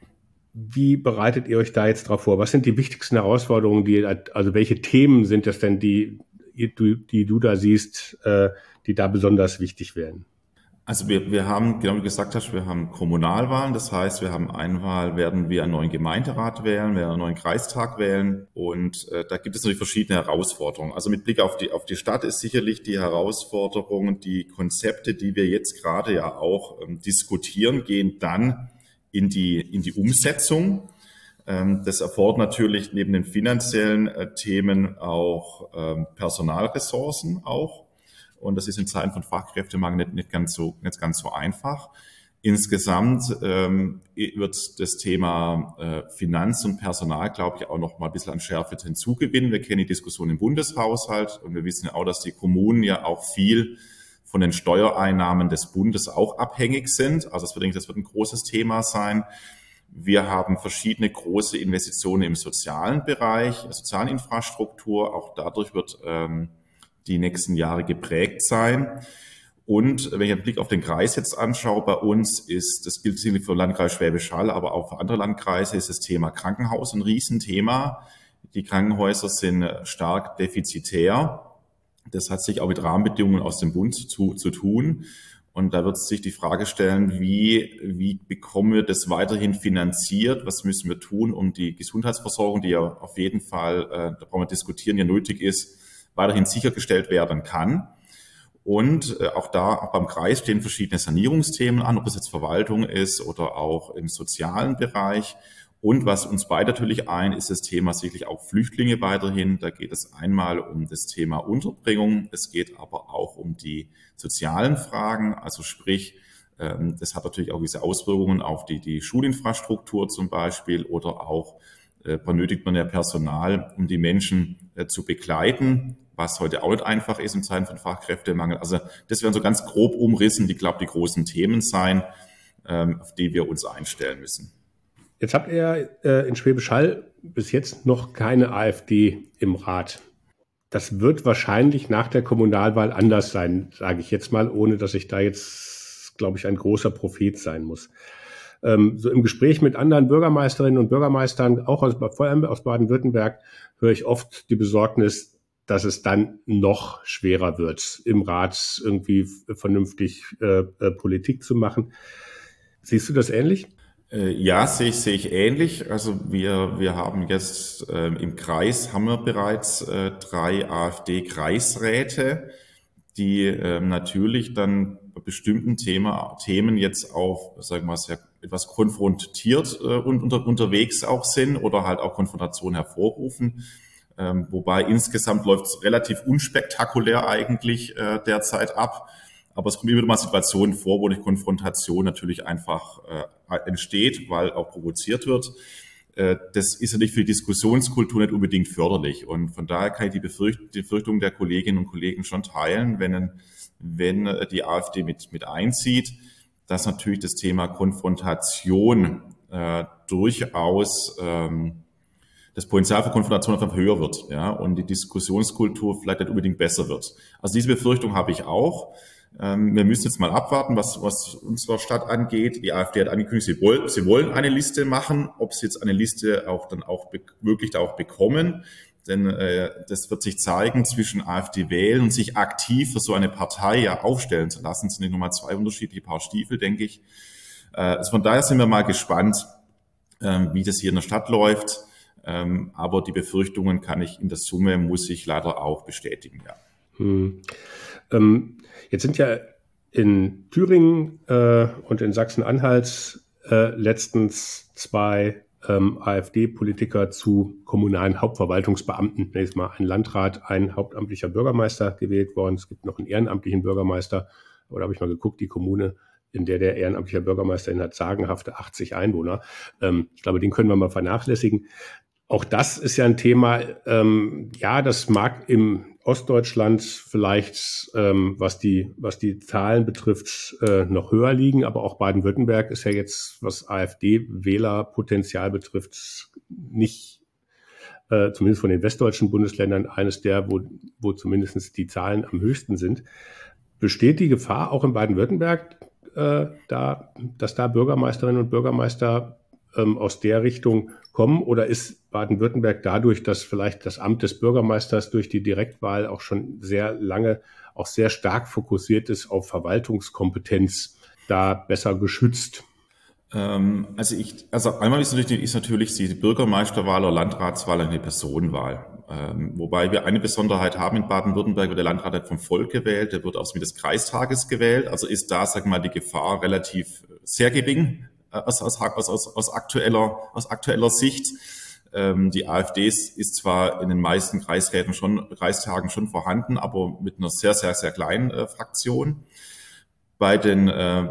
Wie bereitet ihr euch da jetzt drauf vor? Was sind die wichtigsten Herausforderungen, die, also welche Themen sind das denn, die, die, die du da siehst, äh, die da besonders wichtig werden? Also wir, wir haben, genau wie du gesagt hast, wir haben Kommunalwahlen. Das heißt, wir haben Einwahl, werden wir einen neuen Gemeinderat wählen, werden einen neuen Kreistag wählen. Und äh, da gibt es natürlich verschiedene Herausforderungen. Also mit Blick auf die, auf die Stadt ist sicherlich die Herausforderung, die Konzepte, die wir jetzt gerade ja auch ähm, diskutieren, gehen dann in die, in die Umsetzung. Ähm, das erfordert natürlich neben den finanziellen äh, Themen auch ähm, Personalressourcen auch. Und das ist in Zeiten von Fachkräftemangel nicht, nicht ganz so, nicht ganz so einfach. Insgesamt ähm, wird das Thema äh, Finanz und Personal, glaube ich, auch noch mal ein bisschen an Schärfe hinzugewinnen. Wir kennen die Diskussion im Bundeshaushalt und wir wissen ja auch, dass die Kommunen ja auch viel von den Steuereinnahmen des Bundes auch abhängig sind. Also das wird, das wird ein großes Thema sein. Wir haben verschiedene große Investitionen im sozialen Bereich, sozialen Infrastruktur. Auch dadurch wird ähm, die nächsten Jahre geprägt sein. Und wenn ich einen Blick auf den Kreis jetzt anschaue, bei uns ist, das gilt sicherlich für den Landkreis Schwäbisch Hall, aber auch für andere Landkreise, ist das Thema Krankenhaus ein Riesenthema. Die Krankenhäuser sind stark defizitär. Das hat sich auch mit Rahmenbedingungen aus dem Bund zu, zu tun. Und da wird sich die Frage stellen, wie, wie bekommen wir das weiterhin finanziert? Was müssen wir tun, um die Gesundheitsversorgung, die ja auf jeden Fall, äh, da brauchen wir diskutieren, ja nötig ist, weiterhin sichergestellt werden kann. Und äh, auch da, auch beim Kreis stehen verschiedene Sanierungsthemen an, ob das jetzt Verwaltung ist oder auch im sozialen Bereich. Und was uns beide natürlich ein, ist das Thema sicherlich auch Flüchtlinge weiterhin. Da geht es einmal um das Thema Unterbringung. Es geht aber auch um die sozialen Fragen. Also sprich, ähm, das hat natürlich auch diese Auswirkungen auf die, die Schulinfrastruktur zum Beispiel oder auch äh, benötigt man ja Personal, um die Menschen äh, zu begleiten, was heute auch nicht einfach ist in Zeiten von Fachkräftemangel. Also das werden so ganz grob umrissen, die, glaube die großen Themen sein, ähm, auf die wir uns einstellen müssen. Jetzt habt ihr äh, in Schwäbisch Hall bis jetzt noch keine AfD im Rat. Das wird wahrscheinlich nach der Kommunalwahl anders sein, sage ich jetzt mal, ohne dass ich da jetzt, glaube ich, ein großer Prophet sein muss. Ähm, so im Gespräch mit anderen Bürgermeisterinnen und Bürgermeistern, auch aus, vor allem aus Baden-Württemberg, höre ich oft die Besorgnis, dass es dann noch schwerer wird, im Rat irgendwie vernünftig äh, äh, Politik zu machen. Siehst du das ähnlich? Ja, sehe ich, sehe ich ähnlich. Also wir, wir haben jetzt äh, im Kreis haben wir bereits äh, drei AfD-Kreisräte, die äh, natürlich dann bei bestimmten Thema, Themen jetzt auch, sagen wir mal, sehr etwas konfrontiert äh, und unter, unterwegs auch sind oder halt auch Konfrontation hervorrufen. Ähm, wobei insgesamt läuft es relativ unspektakulär eigentlich äh, derzeit ab. Aber es kommen immer mal Situationen vor, wo die Konfrontation natürlich einfach äh, entsteht, weil auch provoziert wird. Äh, das ist ja nicht für die Diskussionskultur nicht unbedingt förderlich. Und von daher kann ich die, Befürcht die Befürchtung der Kolleginnen und Kollegen schon teilen, wenn, wenn die AfD mit, mit einzieht, dass natürlich das Thema Konfrontation äh, durchaus ähm, das Potenzial für Konfrontation einfach höher wird, ja, und die Diskussionskultur vielleicht nicht unbedingt besser wird. Also diese Befürchtung habe ich auch. Wir müssen jetzt mal abwarten, was, was unsere Stadt angeht. Die AfD hat angekündigt, sie wollen, sie wollen eine Liste machen. Ob sie jetzt eine Liste auch dann auch wirklich da auch bekommen, denn äh, das wird sich zeigen, zwischen AfD wählen und sich aktiv für so eine Partei ja aufstellen zu lassen. Das sind nochmal zwei unterschiedliche Paar Stiefel, denke ich. Äh, also von daher sind wir mal gespannt, ähm, wie das hier in der Stadt läuft. Ähm, aber die Befürchtungen kann ich in der Summe, muss ich leider auch bestätigen, ja. Hm. Ähm, jetzt sind ja in Thüringen äh, und in Sachsen-Anhalt äh, letztens zwei ähm, AfD-Politiker zu kommunalen Hauptverwaltungsbeamten, nächstes Mal ein Landrat, ein hauptamtlicher Bürgermeister gewählt worden. Es gibt noch einen ehrenamtlichen Bürgermeister. Aber da habe ich mal geguckt, die Kommune, in der der ehrenamtliche Bürgermeister hat, sagenhafte achtzig Einwohner. Ähm, ich glaube, den können wir mal vernachlässigen. Auch das ist ja ein Thema, ähm, ja, das mag im Ostdeutschland vielleicht, ähm, was die, was die Zahlen betrifft, äh, noch höher liegen, aber auch Baden-Württemberg ist ja jetzt, was AfD-Wählerpotenzial betrifft, nicht, äh, zumindest von den westdeutschen Bundesländern, eines der, wo, wo zumindest die Zahlen am höchsten sind. Besteht die Gefahr auch in Baden-Württemberg, äh, da, dass da Bürgermeisterinnen und Bürgermeister ähm, aus der Richtung kommen? Oder ist Baden-Württemberg dadurch, dass vielleicht das Amt des Bürgermeisters durch die Direktwahl auch schon sehr lange, auch sehr stark fokussiert ist auf Verwaltungskompetenz, da besser geschützt? Ähm, also ich, also einmal ist natürlich, ist natürlich die Bürgermeisterwahl oder Landratswahl eine Personenwahl. Ähm, wobei wir eine Besonderheit haben in Baden-Württemberg, wird der Landrat nicht vom Volk gewählt, der wird aus Mitte des Kreistages gewählt. Also ist da, sagen wir mal, die Gefahr relativ sehr gering äh, aus, aus, aus, aus, aktueller, aus aktueller Sicht. Ähm, die AfD ist zwar in den meisten Kreisräten schon, Kreistagen schon vorhanden, aber mit einer sehr, sehr, sehr kleinen äh, Fraktion. Bei den äh,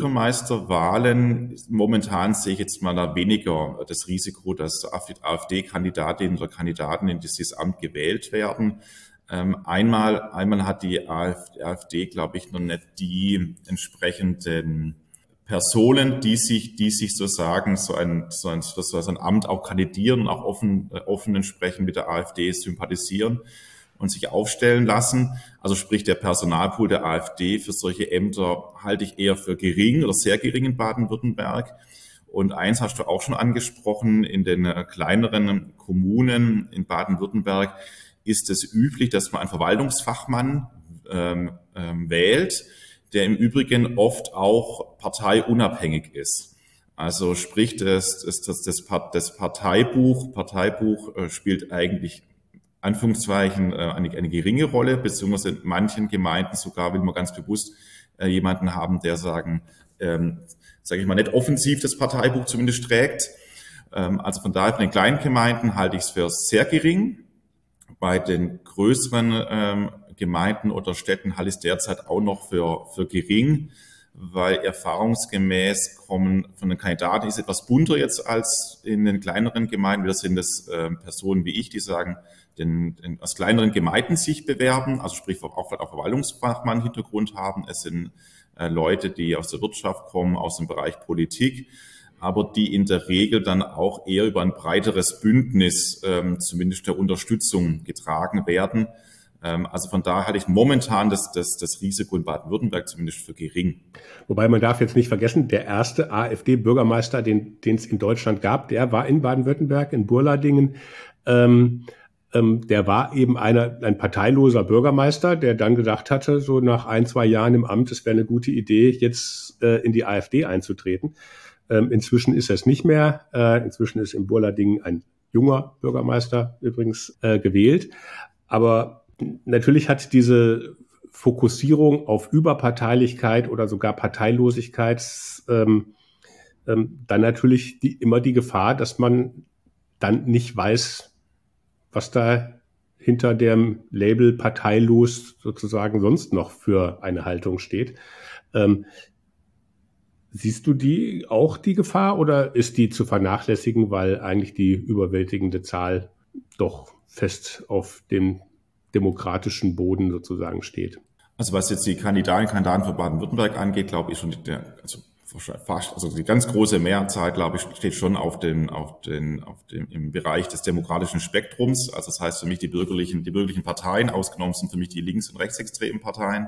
Bürgermeisterwahlen momentan sehe ich jetzt mal da weniger das Risiko, dass AfD-Kandidatinnen oder Kandidaten in dieses Amt gewählt werden. Ähm, einmal, einmal hat die AfD, AfD, glaube ich, noch nicht die entsprechenden Personen, die sich, die sich sozusagen so ein, so ein, so ein Amt auch kandidieren und auch offen, offen entsprechend mit der AfD sympathisieren und sich aufstellen lassen. Also sprich, der Personalpool der AfD für solche Ämter halte ich eher für gering oder sehr gering in Baden-Württemberg. Und eins hast du auch schon angesprochen, in den kleineren Kommunen in Baden-Württemberg ist es üblich, dass man einen Verwaltungsfachmann ähm, ähm, wählt, der im Übrigen oft auch parteiunabhängig ist. Also sprich, das, das, das, das Parteibuch, Parteibuch äh, spielt eigentlich Anführungszeichen äh, eine, eine geringe Rolle, beziehungsweise in manchen Gemeinden sogar will man ganz bewusst äh, jemanden haben, der sagen, ähm, sage ich mal, nicht offensiv das Parteibuch zumindest trägt. Ähm, also von daher, bei den kleinen Gemeinden halte ich es für sehr gering. Bei den größeren ähm, Gemeinden oder Städten halte ich es derzeit auch noch für, für gering, weil erfahrungsgemäß kommen von den Kandidaten, ist etwas bunter jetzt als in den kleineren Gemeinden. Wir sind es äh, Personen wie ich, die sagen, den, den, aus kleineren Gemeinden sich bewerben, also sprich auch vielleicht auch Verwaltungsfachmann-Hintergrund haben. Es sind äh, Leute, die aus der Wirtschaft kommen, aus dem Bereich Politik, aber die in der Regel dann auch eher über ein breiteres Bündnis ähm, zumindest der Unterstützung getragen werden. Ähm, also von daher halte ich momentan das, das, das Risiko in Baden-Württemberg zumindest für gering. Wobei man darf jetzt nicht vergessen, der erste AfD-Bürgermeister, den, den es in Deutschland gab, der war in Baden-Württemberg, in Burladingen. Ähm, ähm, der war eben einer, ein parteiloser Bürgermeister, der dann gedacht hatte, so nach ein, zwei Jahren im Amt, es wäre eine gute Idee, jetzt äh, in die AfD einzutreten. Ähm, inzwischen ist er es nicht mehr. Äh, inzwischen ist in Burladingen ein junger Bürgermeister übrigens äh, gewählt. Aber natürlich hat diese Fokussierung auf Überparteilichkeit oder sogar Parteilosigkeit ähm, ähm, dann natürlich die, immer die Gefahr, dass man dann nicht weiß, was da hinter dem Label parteilos sozusagen sonst noch für eine Haltung steht. Ähm, siehst du die auch die Gefahr oder ist die zu vernachlässigen, weil eigentlich die überwältigende Zahl doch fest auf dem demokratischen Boden sozusagen steht? Also was jetzt die Kandidaten und Kandidaten für Baden-Württemberg angeht, glaube ich schon, der, also fast, also die ganz große Mehrzahl, glaube ich, steht schon auf den, auf den, auf dem, im Bereich des demokratischen Spektrums. Also das heißt für mich die bürgerlichen, die bürgerlichen Parteien, ausgenommen sind für mich die links- und rechtsextremen Parteien.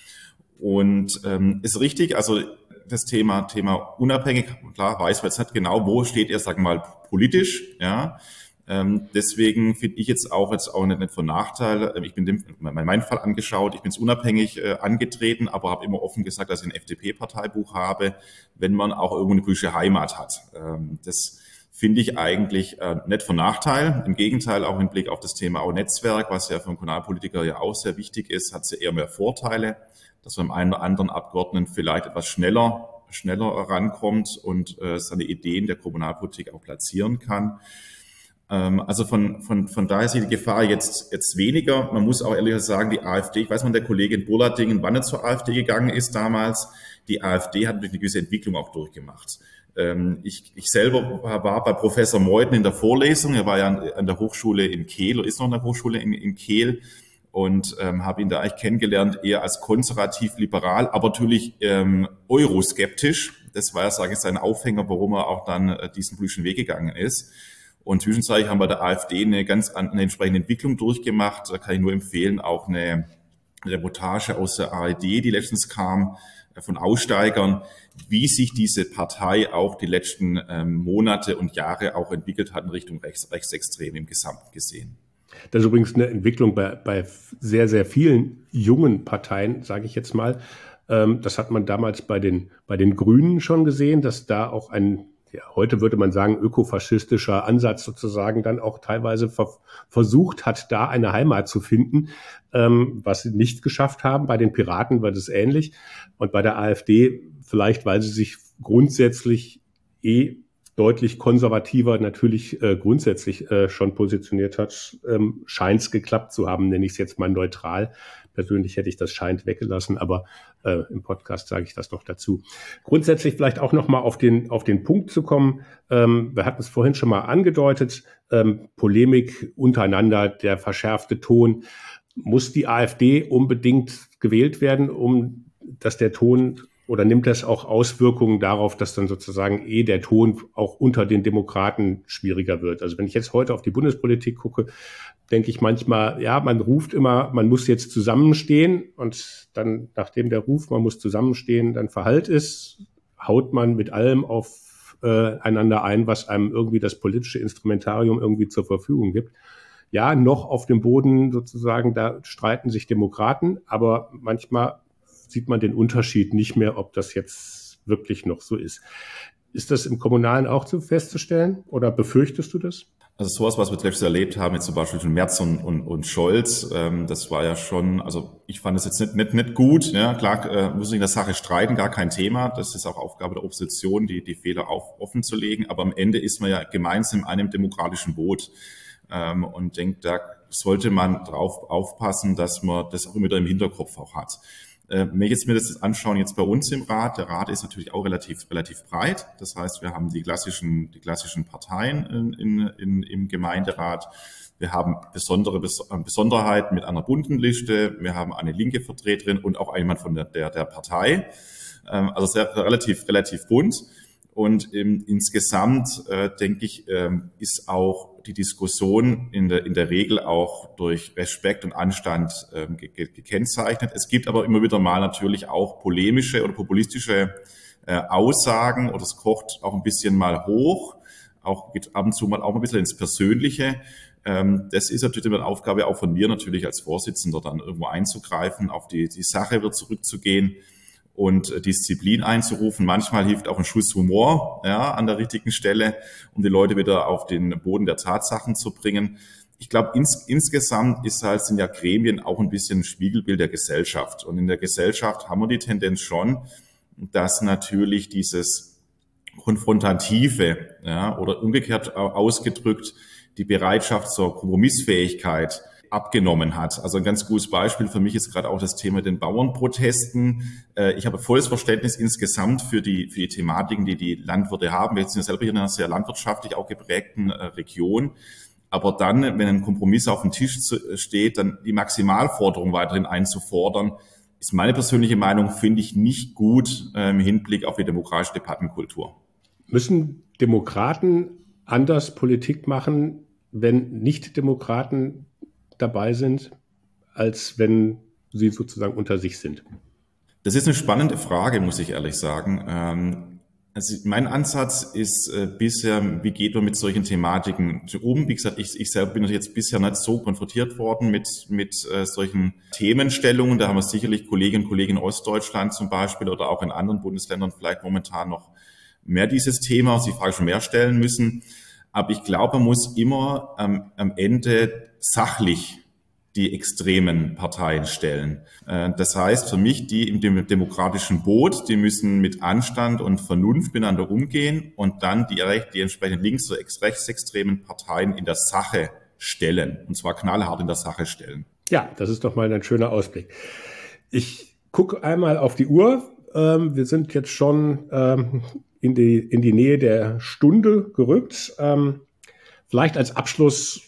Und ähm, ist richtig, also das Thema, Thema unabhängig, klar weiß man jetzt nicht genau, wo steht er, sagen wir mal, politisch, ja. Ähm, deswegen finde ich jetzt auch jetzt auch nicht, nicht von Nachteil. Ich bin dem, meinen Fall angeschaut, ich bin es unabhängig äh, angetreten, aber habe immer offen gesagt, dass ich ein F D P-Parteibuch habe, wenn man auch irgendwo eine politische Heimat hat. Ähm, das finde ich eigentlich äh, nicht von Nachteil. Im Gegenteil, auch im Blick auf das Thema auch Netzwerk, was ja für einen Kommunalpolitiker ja auch sehr wichtig ist, hat es ja eher mehr Vorteile, dass man einem oder anderen Abgeordneten vielleicht etwas schneller schneller rankommt und äh, seine Ideen der Kommunalpolitik auch platzieren kann. Ähm, also von, von, von daher ist die Gefahr jetzt, jetzt weniger. Man muss auch ehrlich sagen, die AfD, ich weiß von der Kollegin Burladingen, wann er zur AfD gegangen ist damals, die AfD hat natürlich eine gewisse Entwicklung auch durchgemacht. Ähm, ich, ich selber war bei Professor Meuthen in der Vorlesung, er war ja an, an der Hochschule in Kehl oder ist noch an der Hochschule in, in Kehl, und ähm, habe ihn da eigentlich kennengelernt, eher als konservativ-liberal, aber natürlich ähm, euroskeptisch. Das war ja, sage ich, sein Aufhänger, warum er auch dann äh, diesen politischen Weg gegangen ist. Und zwischenzeitlich haben wir der AfD eine ganz eine entsprechende Entwicklung durchgemacht. Da kann ich nur empfehlen, auch eine Reportage aus der A R D, die letztens kam, äh, von Aussteigern, wie sich diese Partei auch die letzten ähm, Monate und Jahre auch entwickelt hat in Richtung Rechts, Rechtsextrem im Gesamten gesehen. Das ist übrigens eine Entwicklung bei, bei sehr, sehr vielen jungen Parteien, sage ich jetzt mal. Ähm, das hat man damals bei den, bei den Grünen schon gesehen, dass da auch ein, ja, heute würde man sagen, ökofaschistischer Ansatz sozusagen dann auch teilweise ver- versucht hat, da eine Heimat zu finden, ähm, was sie nicht geschafft haben. Bei den Piraten war das ähnlich. Und bei der AfD vielleicht, weil sie sich grundsätzlich eh deutlich konservativer natürlich äh, grundsätzlich äh, schon positioniert hat, ähm, scheint es geklappt zu haben, nenne ich es jetzt mal neutral. Persönlich hätte ich das scheint weggelassen, aber äh, im Podcast sage ich das noch dazu. Grundsätzlich vielleicht auch nochmal auf den, auf den Punkt zu kommen. Ähm, wir hatten es vorhin schon mal angedeutet, ähm, Polemik untereinander, der verschärfte Ton. Muss die AfD unbedingt gewählt werden, um dass der Ton, oder nimmt das auch Auswirkungen darauf, dass dann sozusagen eh der Ton auch unter den Demokraten schwieriger wird? Also wenn ich jetzt heute auf die Bundespolitik gucke, denke ich manchmal, ja, man ruft immer, man muss jetzt zusammenstehen, und dann, nachdem der Ruf, man muss zusammenstehen, dann verhallt ist, haut man mit allem auf äh, einander ein, was einem irgendwie das politische Instrumentarium irgendwie zur Verfügung gibt. Ja, noch auf dem Boden sozusagen, da streiten sich Demokraten, aber manchmal sieht man den Unterschied nicht mehr, ob das jetzt wirklich noch so ist. Ist das im Kommunalen auch so festzustellen oder befürchtest du das? Also sowas, was wir letztes erlebt haben, jetzt zum Beispiel von Merz und, und, und Scholz, ähm, das war ja schon, also ich fand es jetzt nicht, nicht, nicht gut. Ja, klar, äh, muss ich in der Sache streiten, gar kein Thema. Das ist auch Aufgabe der Opposition, die, die Fehler auf, offen zu legen. Aber am Ende ist man ja gemeinsam in einem demokratischen Boot. Ähm, und denkt, da sollte man drauf aufpassen, dass man das auch immer wieder im Hinterkopf auch hat. Wenn ich jetzt mir das anschauen, jetzt bei uns im Rat, der Rat ist natürlich auch relativ, relativ breit. Das heißt, wir haben die klassischen, die klassischen Parteien in, in, in, im Gemeinderat. Wir haben besondere Besonderheiten mit einer bunten Liste. Wir haben eine linke Vertreterin und auch jemand von der, der, der Partei. Also sehr, relativ, relativ bunt. Und ähm, insgesamt, äh, denke ich, ähm, ist auch die Diskussion in der, in der Regel auch durch Respekt und Anstand ähm, ge- gekennzeichnet. Es gibt aber immer wieder mal natürlich auch polemische oder populistische äh, Aussagen, oder es kocht auch ein bisschen mal hoch, auch geht ab und zu mal auch ein bisschen ins Persönliche. Ähm, das ist natürlich eine Aufgabe auch von mir natürlich als Vorsitzender, dann irgendwo einzugreifen, auf die, die Sache wieder zurückzugehen und Disziplin einzurufen. Manchmal hilft auch ein Schuss Humor, ja, an der richtigen Stelle, um die Leute wieder auf den Boden der Tatsachen zu bringen. Ich glaube, ins, insgesamt ist halt, sind ja Gremien auch ein bisschen ein Spiegelbild der Gesellschaft. Und in der Gesellschaft haben wir die Tendenz schon, dass natürlich dieses Konfrontative, ja, oder umgekehrt ausgedrückt, die Bereitschaft zur Kompromissfähigkeit abgenommen hat. Also ein ganz gutes Beispiel für mich ist gerade auch das Thema den Bauernprotesten. Ich habe volles Verständnis insgesamt für die, für die Thematiken, die die Landwirte haben. Wir sind ja selber hier in einer sehr landwirtschaftlich auch geprägten Region. Aber dann, wenn ein Kompromiss auf dem Tisch steht, dann die Maximalforderung weiterhin einzufordern, ist meine persönliche Meinung, finde ich nicht gut im Hinblick auf die demokratische Debattenkultur. Müssen Demokraten anders Politik machen, wenn Nicht-Demokraten dabei sind, als wenn sie sozusagen unter sich sind? Das ist eine spannende Frage, muss ich ehrlich sagen. Also mein Ansatz ist äh, bisher, wie geht man mit solchen Thematiken um? Wie gesagt, ich, ich selber bin jetzt bisher nicht so konfrontiert worden mit, mit äh, solchen Themenstellungen. Da haben wir sicherlich Kolleginnen und Kollegen in Ostdeutschland zum Beispiel oder auch in anderen Bundesländern vielleicht momentan noch mehr dieses Thema, sich die Frage schon mehr stellen müssen. Aber ich glaube, man muss immer ähm, am Ende sachlich die extremen Parteien stellen. Das heißt für mich, die im demokratischen Boot, die müssen mit Anstand und Vernunft miteinander umgehen und dann die, die entsprechenden links- oder rechtsextremen Parteien in der Sache stellen. Und zwar knallhart in der Sache stellen. Ja, das ist doch mal ein schöner Ausblick. Ich gucke einmal auf die Uhr. Wir sind jetzt schon in die, in die Nähe der Stunde gerückt. Vielleicht als Abschluss: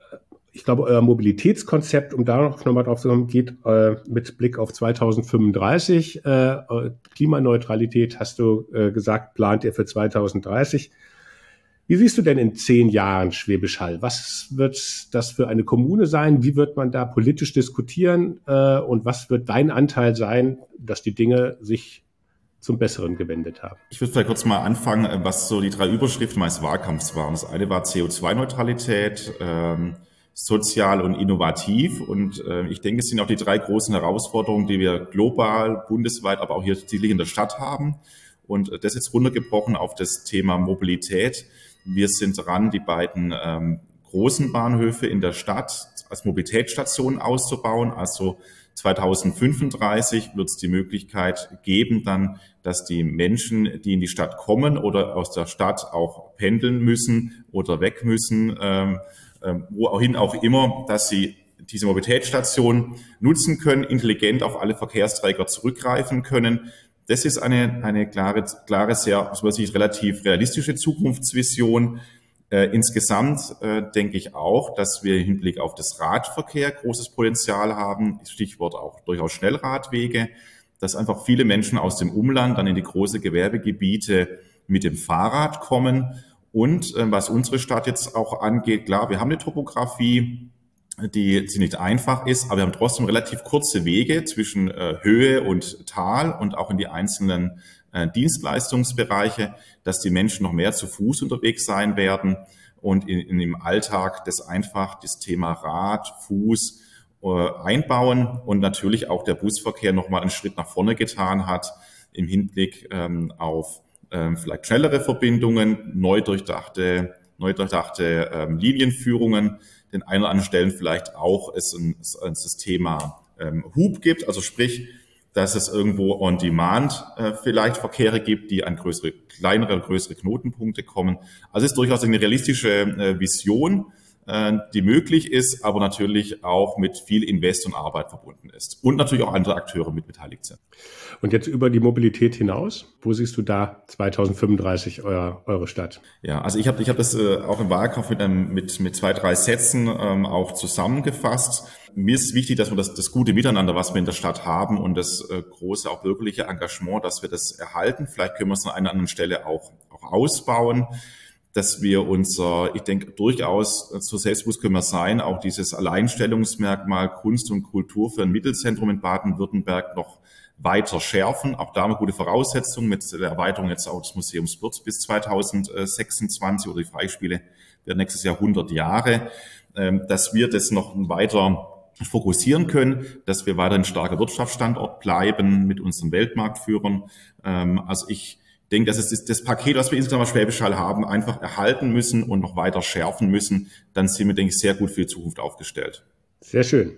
Ich glaube, euer Mobilitätskonzept, um da noch nochmal drauf zu kommen, geht äh, mit Blick auf zweitausendfünfunddreißig. Äh, Klimaneutralität, hast du äh, gesagt, plant ihr für zweitausenddreißig. Wie siehst du denn in zehn Jahren Schwäbisch Hall? Was wird das für eine Kommune sein? Wie wird man da politisch diskutieren? Äh, und was wird dein Anteil sein, dass die Dinge sich zum Besseren gewendet haben? Ich würde vielleicht kurz mal anfangen, was so die drei Überschriften meines Wahlkampfs waren. Das eine war C O zwei Neutralität, ähm, sozial und innovativ. Und äh, ich denke, es sind auch die drei großen Herausforderungen, die wir global, bundesweit, aber auch hier sicherlich in der Stadt haben. Und äh, das jetzt runtergebrochen auf das Thema Mobilität. Wir sind dran, die beiden ähm, großen Bahnhöfe in der Stadt als Mobilitätsstationen auszubauen. Also zweitausendfünfunddreißig wird es die Möglichkeit geben, dann, dass die Menschen, die in die Stadt kommen oder aus der Stadt auch pendeln müssen oder weg müssen, ähm, wohin auch immer, dass sie diese Mobilitätsstation nutzen können, intelligent auf alle Verkehrsträger zurückgreifen können. Das ist eine, eine klare, klare, sehr, aus meiner Sicht relativ realistische Zukunftsvision. Äh, insgesamt äh, denke ich auch, dass wir im Hinblick auf das Radverkehr großes Potenzial haben. Stichwort auch durchaus Schnellradwege, dass einfach viele Menschen aus dem Umland dann in die große Gewerbegebiete mit dem Fahrrad kommen. Und äh, was unsere Stadt jetzt auch angeht, klar, wir haben eine Topografie, die ziemlich einfach ist, aber wir haben trotzdem relativ kurze Wege zwischen äh, Höhe und Tal und auch in die einzelnen äh, Dienstleistungsbereiche, dass die Menschen noch mehr zu Fuß unterwegs sein werden und in, in im Alltag das einfach das Thema Rad, Fuß äh, einbauen und natürlich auch der Busverkehr nochmal einen Schritt nach vorne getan hat im Hinblick ähm, auf Ähm, vielleicht schnellere Verbindungen, neu durchdachte, neu durchdachte ähm, Linienführungen, den einen oder anderen Stellen vielleicht auch es ein, es das Thema ähm, Hub gibt, also sprich, dass es irgendwo on demand äh, vielleicht Verkehre gibt, die an größere, kleinere, größere Knotenpunkte kommen. Also es ist durchaus eine realistische äh, Vision, äh, die möglich ist, aber natürlich auch mit viel Invest und Arbeit verbunden ist und natürlich auch andere Akteure mit beteiligt sind. Und jetzt über die Mobilität hinaus, wo siehst du da zweitausendfünfunddreißig euer, eure Stadt? Ja, also ich habe ich hab das äh, auch im Wahlkampf mit, einem, mit, mit zwei, drei Sätzen ähm, auch zusammengefasst. Mir ist wichtig, dass wir das, das gute Miteinander, was wir in der Stadt haben und das äh, große, auch bürgerliche Engagement, dass wir das erhalten. Vielleicht können wir es an einer anderen Stelle auch, auch ausbauen, dass wir unser, ich denke, durchaus so selbstbewusst können wir sein, auch dieses Alleinstellungsmerkmal Kunst und Kultur für ein Mittelzentrum in Baden-Württemberg noch weiter schärfen. Auch da haben wir gute Voraussetzungen mit der Erweiterung jetzt auch des Museums Würz bis zweitausendsechsundzwanzig oder die Freispiele werden nächstes Jahr hundert Jahre, dass wir das noch weiter fokussieren können, dass wir weiter ein starker Wirtschaftsstandort bleiben mit unseren Weltmarktführern. Also ich denke, dass es das Paket, was wir insgesamt als Schwäbisch Hall haben, einfach erhalten müssen und noch weiter schärfen müssen. Dann sind wir, denke ich, sehr gut für die Zukunft aufgestellt. Sehr schön.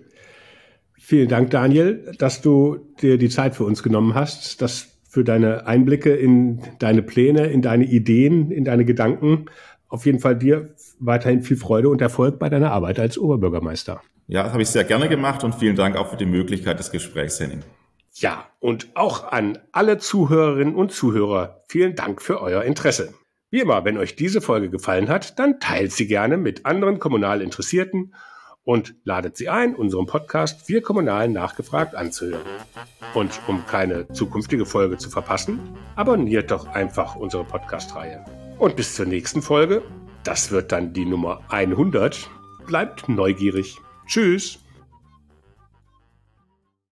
Vielen Dank, Daniel, dass du dir die Zeit für uns genommen hast, dass für deine Einblicke in deine Pläne, in deine Ideen, in deine Gedanken. Auf jeden Fall dir weiterhin viel Freude und Erfolg bei deiner Arbeit als Oberbürgermeister. Ja, das habe ich sehr gerne gemacht und vielen Dank auch für die Möglichkeit des Gesprächs, Henning. Ja, und auch an alle Zuhörerinnen und Zuhörer, vielen Dank für euer Interesse. Wie immer, wenn euch diese Folge gefallen hat, dann teilt sie gerne mit anderen kommunal Interessierten und ladet sie ein, unseren Podcast Wir Kommunalen nachgefragt anzuhören. Und um keine zukünftige Folge zu verpassen, abonniert doch einfach unsere Podcast-Reihe. Und bis zur nächsten Folge, das wird dann die Nummer hundert, bleibt neugierig. Tschüss!